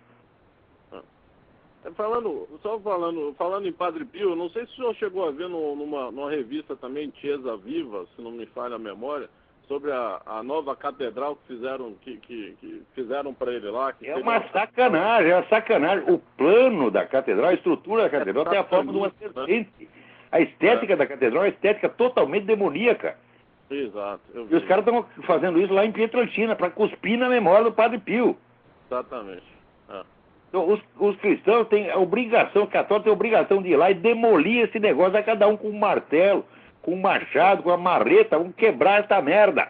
A: Falando em Padre Pio, não sei se o senhor chegou a ver numa revista também, Chiesa Viva, se não me falha a memória, sobre a nova catedral que fizeram para ele lá.
B: É uma sacanagem, é uma sacanagem. O plano da catedral, a estrutura da catedral tem a forma de uma serpente. A estética da catedral é uma estética totalmente demoníaca.
A: Exato.
B: E os caras estão fazendo isso lá em Pietrelcina, para cuspir na memória do Padre Pio.
A: Exatamente.
B: Então, os cristãos têm a obrigação, os católicos têm a obrigação de ir lá e demolir esse negócio, a cada um com um martelo, com um machado, com uma marreta, vamos quebrar essa merda.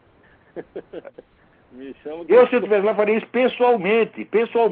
B: Eu, se eu estivesse lá, faria isso pessoalmente.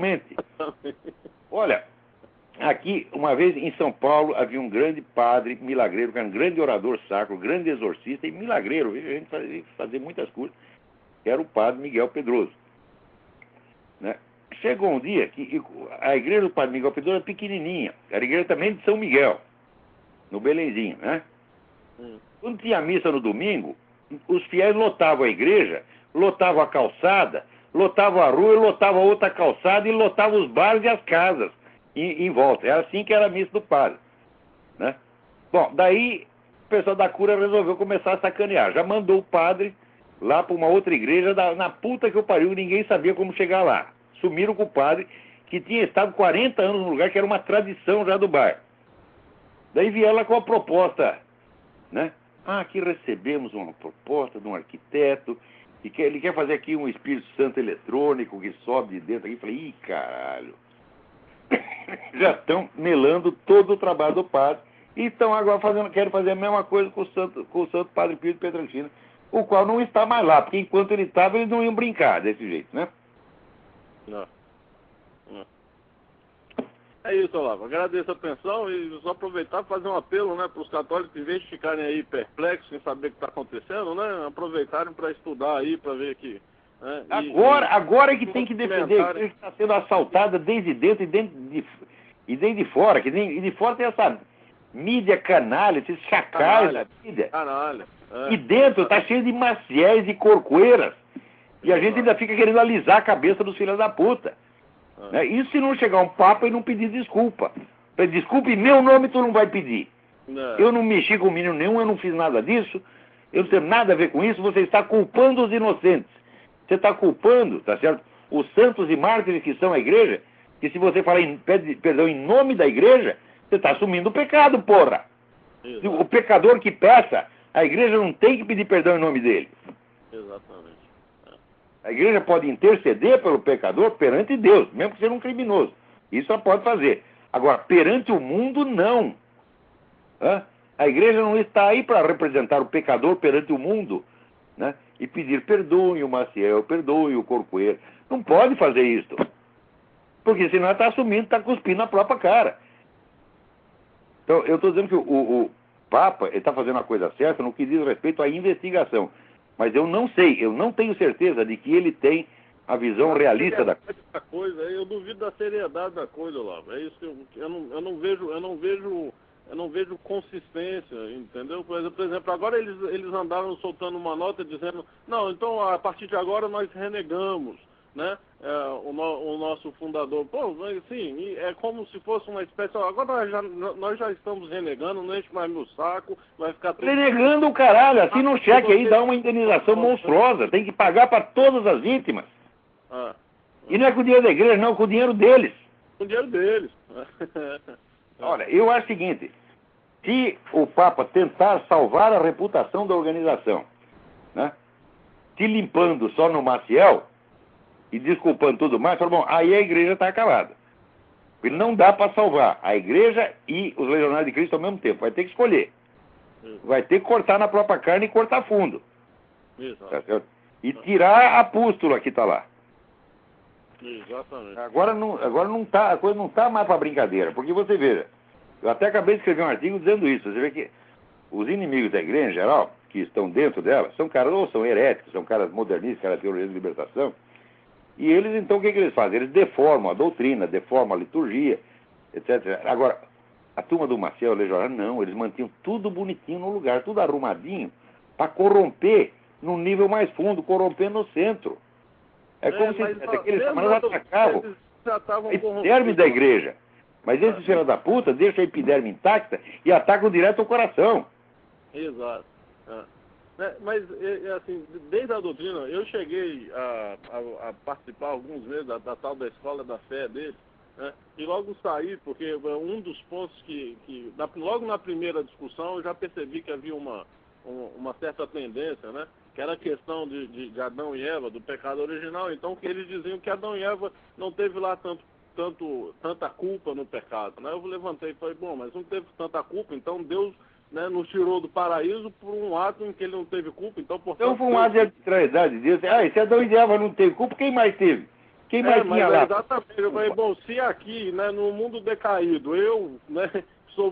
B: Olha, aqui, uma vez em São Paulo, havia um grande padre milagreiro, que era um grande orador sacro, grande exorcista e milagreiro, a gente fazia muitas coisas, que era o padre Miguel Pedroso. Né? Chegou um dia que a igreja do padre Miguel Pedroso era pequenininha, era a igreja também de São Miguel, no Belenzinho, né? Quando tinha missa no domingo, os fiéis lotavam a igreja, lotavam a calçada, lotavam a rua, lotavam a outra calçada e lotavam os bares e as casas em volta. Era assim que era a missa do padre, né? Bom, daí o pessoal da cura resolveu começar a sacanear. Já mandou o padre lá para uma outra igreja na puta que o pariu, ninguém sabia como chegar lá. Sumiram com o padre, que tinha estado 40 anos no lugar, que era uma tradição já do bar. Daí vieram lá com a proposta, né? Aqui recebemos uma proposta de um arquiteto, e ele quer fazer aqui um Espírito Santo eletrônico que sobe de dentro aqui. Eu falei, ih, caralho. Já estão melando todo o trabalho do padre, e estão agora querem fazer a mesma coisa com o Santo Padre Pio de Pietrelcina, o qual não está mais lá, porque enquanto ele estava, eles não iam brincar desse jeito, né?
A: Não. É isso, Olavo. Agradeço a atenção e só aproveitar e fazer um apelo, né, para os católicos, em vez de ficarem aí perplexos sem saber o que está acontecendo, né, aproveitarem para estudar aí, para ver que... Né,
B: agora é que tem que defender, a igreja está sendo assaltada desde dentro e desde fora, e de fora tem essa mídia canalha, esses chacais da mídia.
A: Canalha.
B: E dentro está cheio de maciéis e corcoeiras. E a gente ainda fica querendo alisar a cabeça dos filhos da puta. Né? Isso se não chegar um papa e não pedir desculpa. Desculpe, em meu nome tu não vai pedir. Eu não mexi com menino nenhum, eu não fiz nada disso, eu não tenho nada a ver com isso, você está culpando os inocentes. Você está culpando, tá certo? Os santos e mártires que são a igreja, que se você falar pede perdão em nome da igreja, você está assumindo o pecado, porra. Exato. O pecador que peça, a igreja não tem que pedir perdão em nome dele.
A: Exatamente.
B: A igreja pode interceder pelo pecador perante Deus, mesmo que seja um criminoso. Isso ela pode fazer. Agora, perante o mundo, não. A igreja não está aí para representar o pecador perante o mundo, né? e pedir perdoe o Maciel, perdoe o Corcoeiro. Não pode fazer isso. Porque senão está assumindo, está cuspindo na própria cara. Então, eu estou dizendo que o Papa está fazendo a coisa certa no que diz respeito à investigação. Mas eu não sei, eu não tenho certeza de que ele tem a visão realista da
A: coisa. Eu duvido da seriedade da coisa, Olavo. É isso que eu não vejo consistência, entendeu? Por exemplo, agora eles andaram soltando uma nota dizendo, não, então a partir de agora nós renegamos, né? O nosso fundador. Pô, assim, é como se fosse uma espécie. Agora nós já estamos renegando, não enche mais meu saco, vai ficar tudo.
B: Renegando o caralho, assina um cheque aí, dá uma indenização monstruosa, tem que pagar para todas as vítimas. E não é com o dinheiro da igreja, não, é com o dinheiro deles.
A: Com o dinheiro deles.
B: Olha, eu acho o seguinte, se o Papa tentar salvar a reputação da organização, né, se limpando só no Maciel e desculpando tudo mais, fala, bom, aí a igreja está acabada. Ele não dá para salvar a igreja e os legionários de Cristo ao mesmo tempo. Vai ter que escolher. Vai ter que cortar na própria carne e cortar fundo. Tá certo? E tirar a pústula que está lá.
A: Exatamente.
B: Agora não tá, a coisa não está mais para brincadeira, porque você veja, eu até acabei de escrever um artigo dizendo isso. Você vê que os inimigos da igreja em geral, que estão dentro dela, são caras, ou são heréticos, são caras modernistas, caras de teologia de libertação. E eles, então, o que eles fazem? Eles deformam a doutrina, deformam a liturgia, etc. Agora, a turma do Maciel, o legionário, não, eles mantinham tudo bonitinho no lugar, tudo arrumadinho, para corromper no nível mais fundo, corromper no centro. É como se aqueles camaradas atacavam a epiderme da igreja. Mas esses filhos da puta deixam a epiderme intacta e atacam direto ao coração.
A: Exato. Mas, assim, desde a doutrina, eu cheguei a participar alguns meses da tal da escola da fé deles, né? E logo saí, porque um dos pontos logo na primeira discussão, eu já percebi que havia uma certa tendência, né? Que era a questão de Adão e Eva, do pecado original. Então, que eles diziam que Adão e Eva não teve lá tanta culpa no pecado, né? Eu levantei e falei, bom, mas não teve tanta culpa, então Deus, né, nos tirou do paraíso por um ato em que ele não teve culpa, então portanto...
B: Então foi um ato de arbitrariedade de Deus. Se Adão e Eva não teve culpa, quem mais teve? Quem mais tinha lá?
A: Exatamente, eu falei, bom, se aqui, né, no mundo decaído, eu, né, sou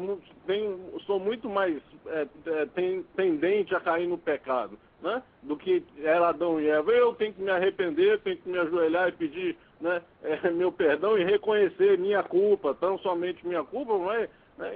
A: muito mais tendente a cair no pecado, né, do que era Adão e Eva, eu tenho que me arrepender, tenho que me ajoelhar e pedir, né, meu perdão e reconhecer minha culpa, tão somente minha culpa, mas... Né,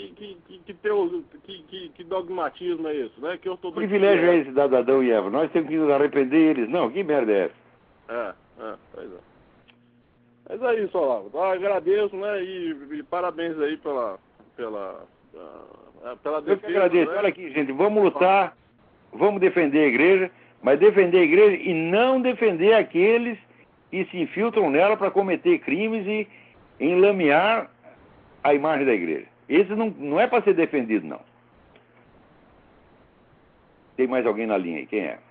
A: que dogmatismo é esse, né? Que ortodoxia.
B: Que privilégio é esse da Adão e Eva? Nós temos que nos arrepender eles. Não, que merda é essa?
A: Pois é. Mas é isso, Olavo. Então, agradeço, né? E parabéns aí pela defesa.
B: Eu que agradeço.
A: Né?
B: Olha aqui, gente, vamos lutar, vamos defender a igreja, mas defender a igreja e não defender aqueles que se infiltram nela para cometer crimes e enlamear a imagem da igreja. Esse não é para ser defendido, não. Tem mais alguém na linha aí? Quem é?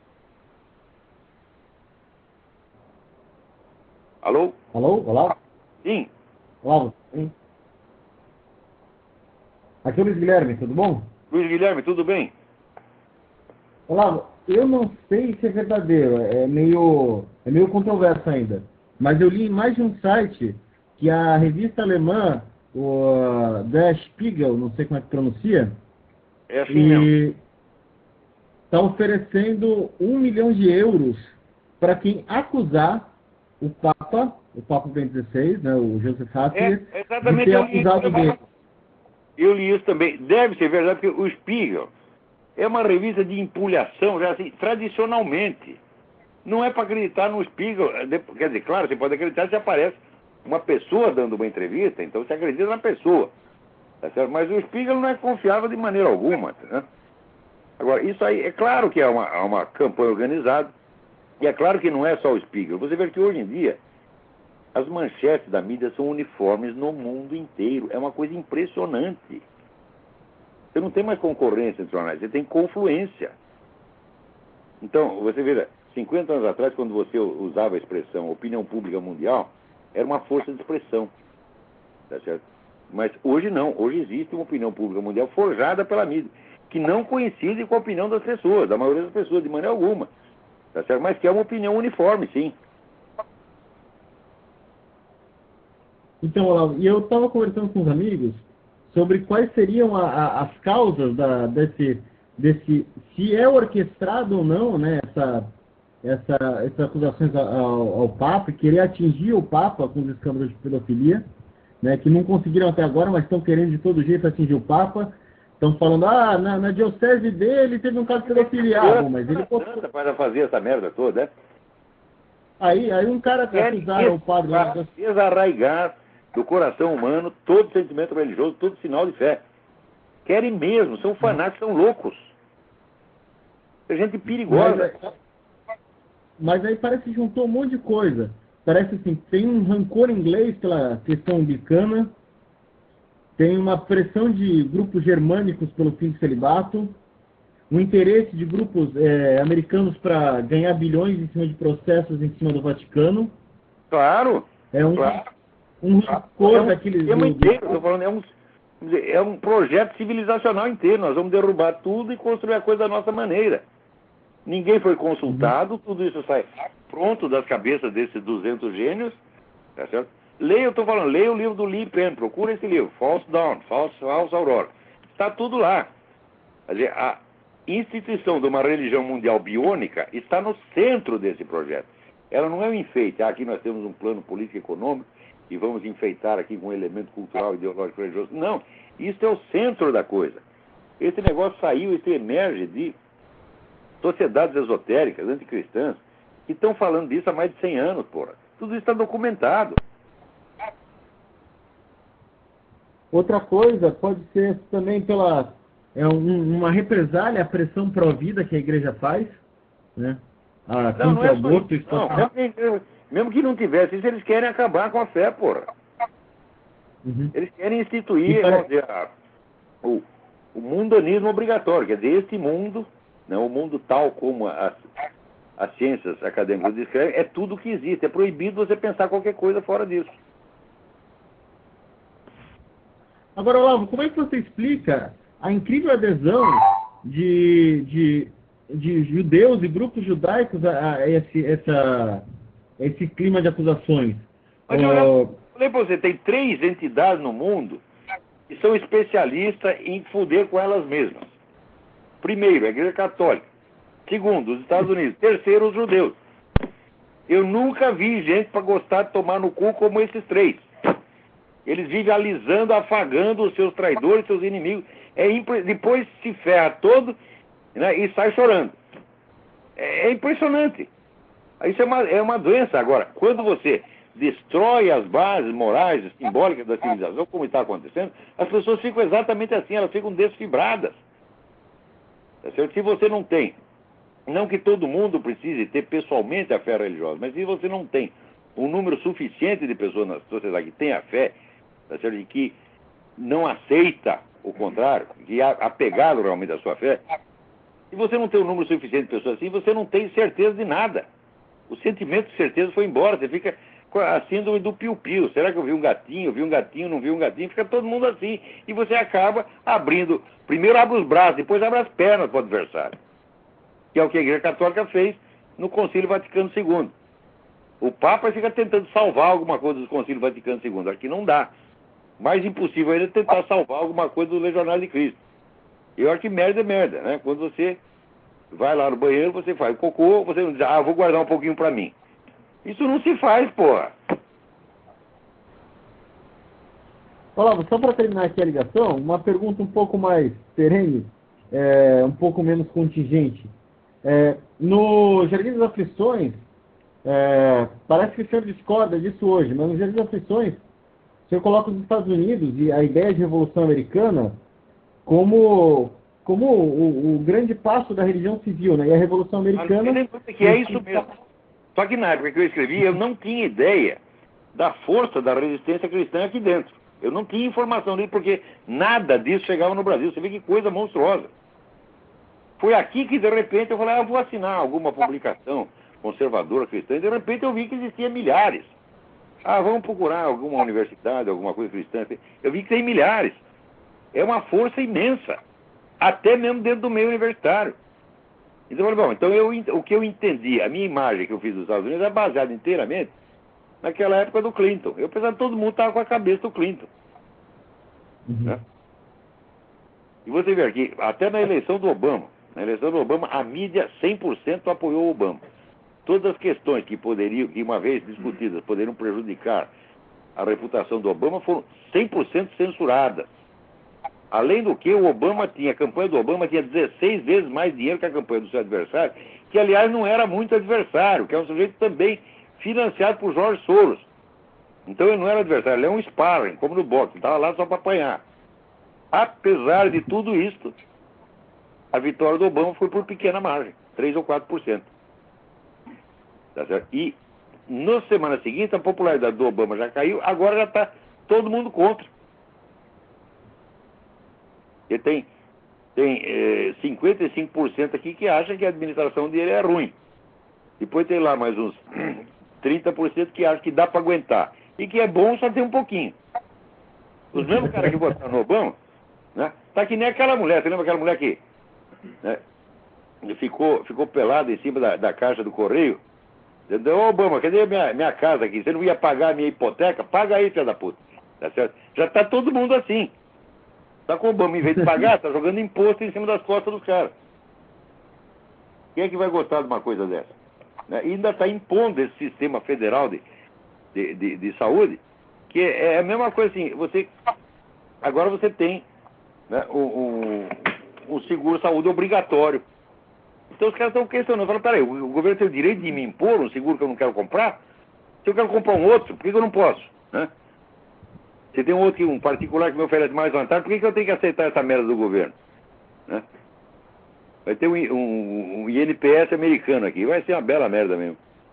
B: Alô?
C: Alô? Olá?
B: Sim.
C: Olá, sim. Aqui é o Luiz Guilherme, tudo bom?
B: Luiz Guilherme, tudo bem?
C: Olá, eu não sei se é verdadeiro, é meio controverso ainda. Mas eu li em mais de um site que a revista alemã, o Der Spiegel, não sei como é que pronuncia,
B: mesmo.
C: Está oferecendo 1 milhão de euros para quem acusar o Papa Bento XVI, né, o Joseph Ratzinger, de ter acusado dele.
B: Eu li isso também. Deve ser verdade, porque o Spiegel é uma revista de empulhação, já assim, tradicionalmente. Não é para acreditar no Spiegel. Quer dizer, claro, você pode acreditar se aparece uma pessoa dando uma entrevista, então você acredita na pessoa. Tá certo? Mas o Spiegel não é confiável de maneira alguma. Né? Agora, isso aí, é claro que é uma campanha organizada, e é claro que não é só o Spiegel. Você vê que hoje em dia, as manchetes da mídia são uniformes no mundo inteiro. É uma coisa impressionante. Você não tem mais concorrência entre jornais, você tem confluência. Então, você vê, 50 anos atrás, quando você usava a expressão opinião pública mundial, era uma força de expressão, tá certo? Mas hoje não, hoje existe uma opinião pública mundial forjada pela mídia. que não coincide com a opinião das pessoas, da maioria das pessoas, de maneira alguma. Tá certo? Mas que é uma opinião uniforme, sim.
C: Então, Olavo, e eu estava conversando com os amigos sobre quais seriam as causas desse, se é orquestrado ou não, né, essas acusações ao Papa, querer atingir o Papa com os escândalos de pedofilia, né, que não conseguiram até agora, mas estão querendo de todo jeito atingir o Papa. Estão falando, na diocese dele teve um caso de pedofilia. Mas ele
B: para fazer essa merda toda, né?
C: Aí um cara acusaram o padre lá.
B: Desarraigar do coração humano todo sentimento religioso, todo sinal de fé. Querem mesmo, são fanáticos, são loucos. É gente perigosa.
C: Mas aí parece que juntou um monte de coisa. Parece assim, tem um rancor inglês pela questão anglicana, tem uma pressão de grupos germânicos pelo fim do celibato, um interesse de grupos americanos para ganhar bilhões em cima de processos em cima do Vaticano.
B: Claro.
C: Um rancor daqueles...
B: Estou falando, é um projeto civilizacional inteiro. Nós vamos derrubar tudo e construir a coisa da nossa maneira. Ninguém foi consultado, tudo isso sai pronto das cabeças desses 200 gênios, tá certo? Leia o livro do Lee Penn, procura esse livro, False Dawn, False Aurora. Está tudo lá. Quer dizer, a instituição de uma religião mundial biônica está no centro desse projeto. Ela não é um enfeite. Aqui nós temos um plano político e econômico e vamos enfeitar aqui com um elemento cultural, ideológico, religioso. Não, isso é o centro da coisa. Esse negócio saiu, isso emerge de sociedades esotéricas, anticristãs, que estão falando disso há mais de 100 anos, porra. Tudo isso está documentado.
C: Outra coisa pode ser também pela uma represália à pressão pró-vida que a igreja faz, né?
B: Não é aborto, isso. Mesmo que não tivesse isso, eles querem acabar com a fé, porra.
C: Uhum.
B: Eles querem instituir o mundanismo obrigatório, quer dizer, este mundo, né, o mundo tal como as ciências acadêmicas descrevem, é tudo que existe. É proibido você pensar qualquer coisa fora disso.
C: Agora, Olavo, como é que você explica a incrível adesão de judeus e grupos judaicos a esse clima de acusações?
B: Mas eu falei para você, tem 3 entidades no mundo que são especialistas em fuder com elas mesmas. Primeiro, a Igreja Católica. Segundo, os Estados Unidos. Terceiro, os judeus. Eu nunca vi gente para gostar de tomar no cu como esses 3. Eles vivem alisando, afagando os seus traidores, seus inimigos. Depois se ferra todo, né, e sai chorando. É impressionante. Isso é uma doença. Agora, quando você destrói as bases morais e simbólicas da civilização, como está acontecendo, as pessoas ficam exatamente assim, elas ficam desfibradas. Tá certo? Se você não tem, não que todo mundo precise ter pessoalmente a fé religiosa, mas se você não tem um número suficiente de pessoas na sociedade que tem a fé, tá certo? E que não aceita o contrário, que é apegado realmente à sua fé, se você não tem um número suficiente de pessoas assim, você não tem certeza de nada. O sentimento de certeza foi embora, você fica com a síndrome do piu-piu. Será que eu vi um gatinho, não vi um gatinho? Fica todo mundo assim. E você acaba abrindo, primeiro abre os braços, depois abre as pernas para o adversário. Que é o que a Igreja Católica fez no Concílio Vaticano II. O Papa fica tentando salvar alguma coisa do Concílio Vaticano II. Aqui não dá. Mais impossível ainda é tentar salvar alguma coisa do Legionário de Cristo. Eu acho que merda é merda, né? Quando você vai lá no banheiro, você faz cocô, você não diz, vou guardar um pouquinho para mim. Isso não se faz, porra.
C: Olavo, só para terminar aqui a ligação, uma pergunta um pouco mais perene, um pouco menos contingente. No Jardim das Aflições, parece que o senhor discorda disso hoje, mas no Jardim das Aflições, o senhor coloca os Estados Unidos e a ideia de Revolução Americana como o grande passo da religião civil, né? E a Revolução Americana...
B: Que é isso mesmo. Só que na época que eu escrevi, eu não tinha ideia da força da resistência cristã aqui dentro. Eu não tinha informação disso, porque nada disso chegava no Brasil. Você vê que coisa monstruosa. Foi aqui que, de repente, eu falei, vou assinar alguma publicação conservadora cristã, e de repente eu vi que existia milhares. Vamos procurar alguma universidade, alguma coisa cristã. Eu vi que tem milhares. É uma força imensa. até mesmo dentro do meio universitário. Então, eu falei, bom, então o que eu entendi, a minha imagem que eu fiz dos Estados Unidos é baseada inteiramente naquela época do Clinton. Eu pensava que todo mundo estava com a cabeça do Clinton. Né? E você vê aqui, até na eleição do Obama, a mídia 100% apoiou o Obama. Todas as questões que uma vez discutidas, poderiam prejudicar a reputação do Obama foram 100% censuradas. Além do que, a campanha do Obama tinha 16 vezes mais dinheiro que a campanha do seu adversário, que, aliás, não era muito adversário, que é um sujeito também financiado por George Soros. Então, ele não era adversário, ele é um sparring, como no boxe, estava lá só para apanhar. Apesar de tudo isso, a vitória do Obama foi por pequena margem, 3 ou 4%. Tá certo? E, na semana seguinte, a popularidade do Obama já caiu, agora já está todo mundo contra. Ele tem 55% aqui que acha que a administração dele é ruim. Depois tem lá mais uns 30% que acha que dá para aguentar. E que é bom só ter um pouquinho. Os mesmos caras que votaram no Obama, né, tá que nem aquela mulher. Você lembra aquela mulher que, né, ficou pelada em cima da caixa do correio? Ô, Obama, cadê minha casa aqui? Você não ia pagar a minha hipoteca? Paga aí, filha da puta. Tá certo? Já tá todo mundo assim. Tá com o Obama, em vez de pagar, tá jogando imposto em cima das costas dos caras. Quem é que vai gostar de uma coisa dessa? Né? E ainda está impondo esse sistema federal de saúde, que é a mesma coisa assim, agora você tem, né, um seguro-saúde obrigatório. Então os caras estão questionando, falam, peraí, o governo tem o direito de me impor um seguro que eu não quero comprar? Se eu quero comprar um outro, por que eu não posso? Né? Se tem um particular que me oferece mais vantagem, por que eu tenho que aceitar essa merda do governo? Né? Vai ter um INPS americano aqui, vai ser uma bela merda mesmo.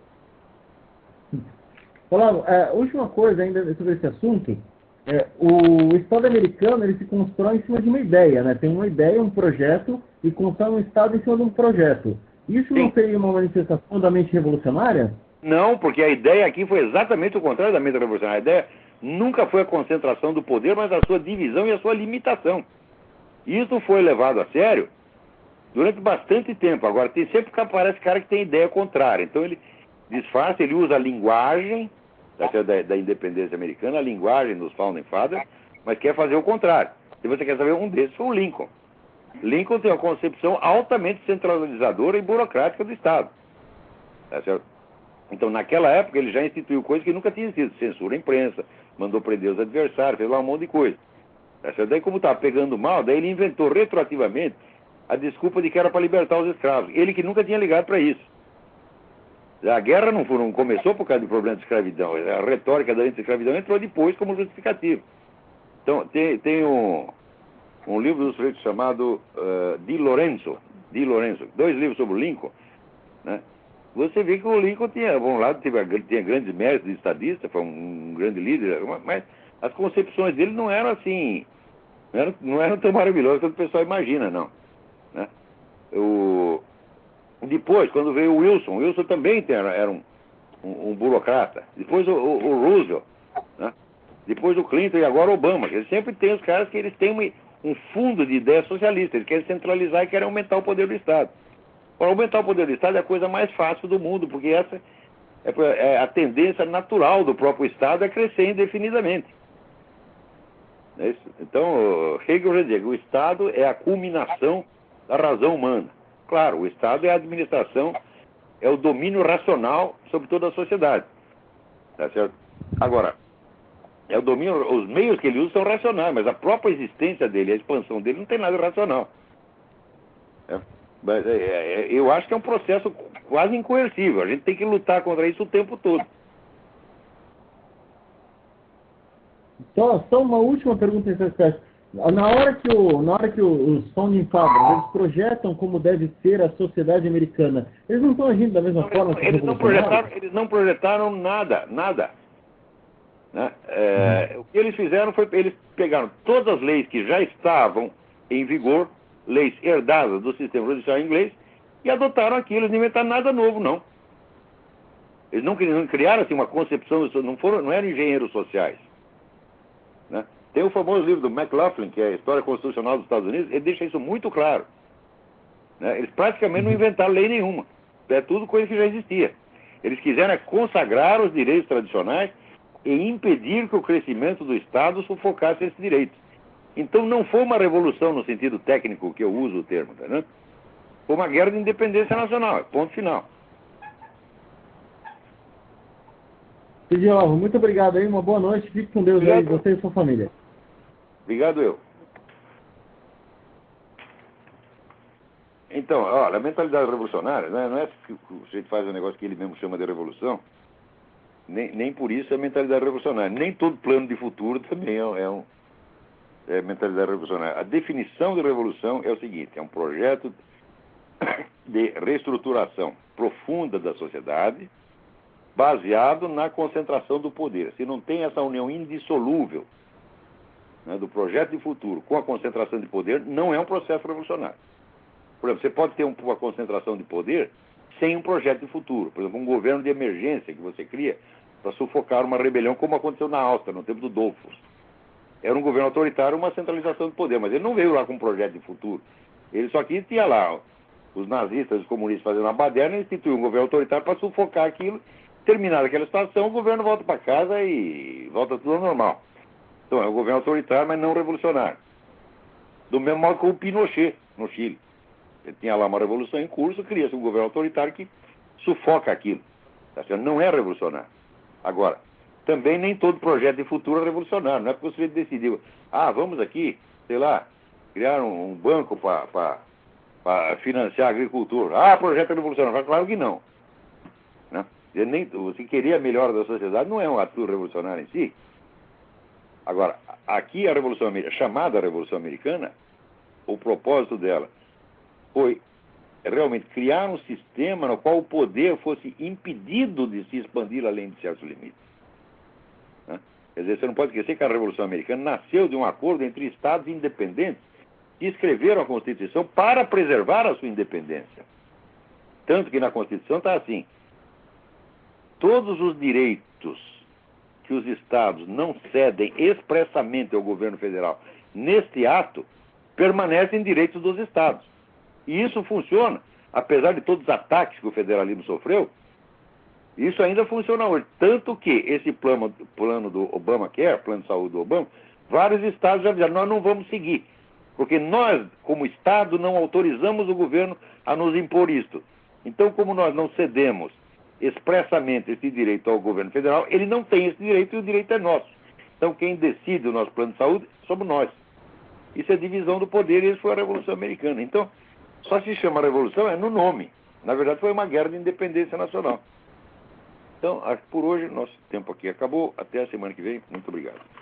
C: Olavo, última coisa ainda sobre esse assunto, o Estado americano ele se constrói em cima de uma ideia, né? Tem uma ideia, um projeto, e constrói um Estado em cima de um projeto. Isso
B: Sim.
C: Não seria uma manifestação da mente revolucionária?
B: Não, porque a ideia aqui foi exatamente o contrário da mente revolucionária. A ideia nunca foi a concentração do poder, mas a sua divisão e a sua limitação. Isso foi levado a sério durante bastante tempo. Agora, sempre que aparece cara que tem ideia contrária. Então, ele disfarça, ele usa a linguagem da independência americana, a linguagem dos Founding Fathers, mas quer fazer o contrário. Se você quer saber, um desses foi o Lincoln. Lincoln tem uma concepção altamente centralizadora e burocrática do Estado. Tá certo? Então, naquela época, ele já instituiu coisas que nunca tinham sido. Censura a imprensa, mandou prender os adversários, fez lá um monte de coisa. Tá certo? Daí, como estava pegando mal, daí ele inventou retroativamente a desculpa de que era para libertar os escravos. Ele que nunca tinha ligado para isso. A guerra não começou por causa do problema de escravidão. A retórica da anti-escravidão entrou depois como justificativo. Então, tem um livro do sujeito chamado Di Lorenzo, 2 livros sobre o Lincoln, né? Você vê que o Lincoln tinha, por um lado, tinha grandes méritos de estadista, foi um grande líder, mas as concepções dele não eram assim, não eram tão maravilhosas quanto o pessoal imagina, não. Né? Depois, quando veio o Wilson também era um burocrata. Depois o Roosevelt, né? Depois o Clinton e agora o Obama. Eles sempre têm os caras que eles têm um fundo de ideia socialista. Eles querem centralizar e querem aumentar o poder do Estado. Para aumentar o poder do Estado é a coisa mais fácil do mundo, porque essa é a tendência natural do próprio Estado é crescer indefinidamente. É isso? Então, Hegel já diz que o Estado é a culminação da razão humana. Claro, o Estado é a administração, é o domínio racional sobre toda a sociedade. Tá certo? Agora, é o domínio, os meios que ele usa são racionais, mas a própria existência dele, a expansão dele, não tem nada racional. Mas eu acho que é um processo quase incoercível. A gente tem que lutar contra isso o tempo todo.
C: Só uma última pergunta interessante. Na hora que os Founding Fathers eles projetam como deve ser a sociedade americana, eles não estão agindo da mesma forma que
B: eles não projetaram nada. Né? O que eles fizeram foi, eles pegaram todas as leis que já estavam em vigor, leis herdadas do sistema judicial inglês, e adotaram aquilo. Eles não inventaram nada novo, não. Eles não criaram assim, uma concepção, não eram engenheiros sociais. Né? Tem o famoso livro do McLaughlin, que é a História Constitucional dos Estados Unidos, ele deixa isso muito claro. Né? Eles praticamente não inventaram lei nenhuma. É tudo coisa que já existia. Eles quiseram consagrar os direitos tradicionais e impedir que o crescimento do Estado sufocasse esses direitos. Então não foi uma revolução no sentido técnico que eu uso o termo, tá, né? Foi uma guerra de independência nacional, ponto final.
C: Silvio, muito obrigado aí, uma boa noite, fique com Deus aí, você e sua família.
B: Obrigado eu. Então, olha, a mentalidade revolucionária, né, não é que o sujeito faz um negócio que ele mesmo chama de revolução, nem por isso é mentalidade revolucionária. Nem todo plano de futuro também é mentalidade revolucionária. A definição de revolução é o seguinte, é um projeto de reestruturação profunda da sociedade, baseado na concentração do poder. Se não tem essa união indissolúvel, né, do projeto de futuro com a concentração de poder, não é um processo revolucionário. Por exemplo, você pode ter uma concentração de poder sem um projeto de futuro. Por exemplo, um governo de emergência que você cria para sufocar uma rebelião, como aconteceu na Áustria, no tempo do Dollfuss. Era um governo autoritário, uma centralização de poder, mas ele não veio lá com um projeto de futuro. Ele só que tinha lá os nazistas, os comunistas fazendo uma baderna, e instituiu um governo autoritário para sufocar aquilo. Terminada aquela situação, o governo volta para casa e volta tudo ao normal. Então é um governo autoritário, mas não revolucionário. Do mesmo modo que o Pinochet, no Chile. Ele tinha lá uma revolução em curso, cria-se um governo autoritário que sufoca aquilo. Tá certo? Não é revolucionário. Agora, também nem todo projeto de futuro é revolucionário. Não é porque você decidiu, vamos aqui, sei lá, criar um banco para financiar a agricultura. Projeto revolucionário. Claro que não. Né? Você querer a melhora da sociedade não é um ato revolucionário em si. Agora, aqui a Revolução Americana, chamada Revolução Americana, o propósito dela foi realmente criar um sistema no qual o poder fosse impedido de se expandir além de certos limites. Né? Quer dizer, você não pode esquecer que a Revolução Americana nasceu de um acordo entre estados independentes que escreveram a Constituição para preservar a sua independência. Tanto que na Constituição está assim, todos os direitos que os estados não cedem expressamente ao governo federal neste ato, permanecem direitos dos estados. E isso funciona, apesar de todos os ataques que o federalismo sofreu, isso ainda funciona hoje. Tanto que esse plano do Obamacare, plano de saúde do Obama, vários estados já disseram, nós não vamos seguir, porque nós, como estado, não autorizamos o governo a nos impor isto. Então, como nós não cedemos expressamente esse direito ao governo federal, ele não tem esse direito e o direito é nosso. Então, quem decide o nosso plano de saúde somos nós. Isso é divisão do poder e isso foi a Revolução Americana. Então, só se chama Revolução no nome. Na verdade, foi uma guerra de independência nacional. Então, acho que por hoje nosso tempo aqui acabou. Até a semana que vem. Muito obrigado.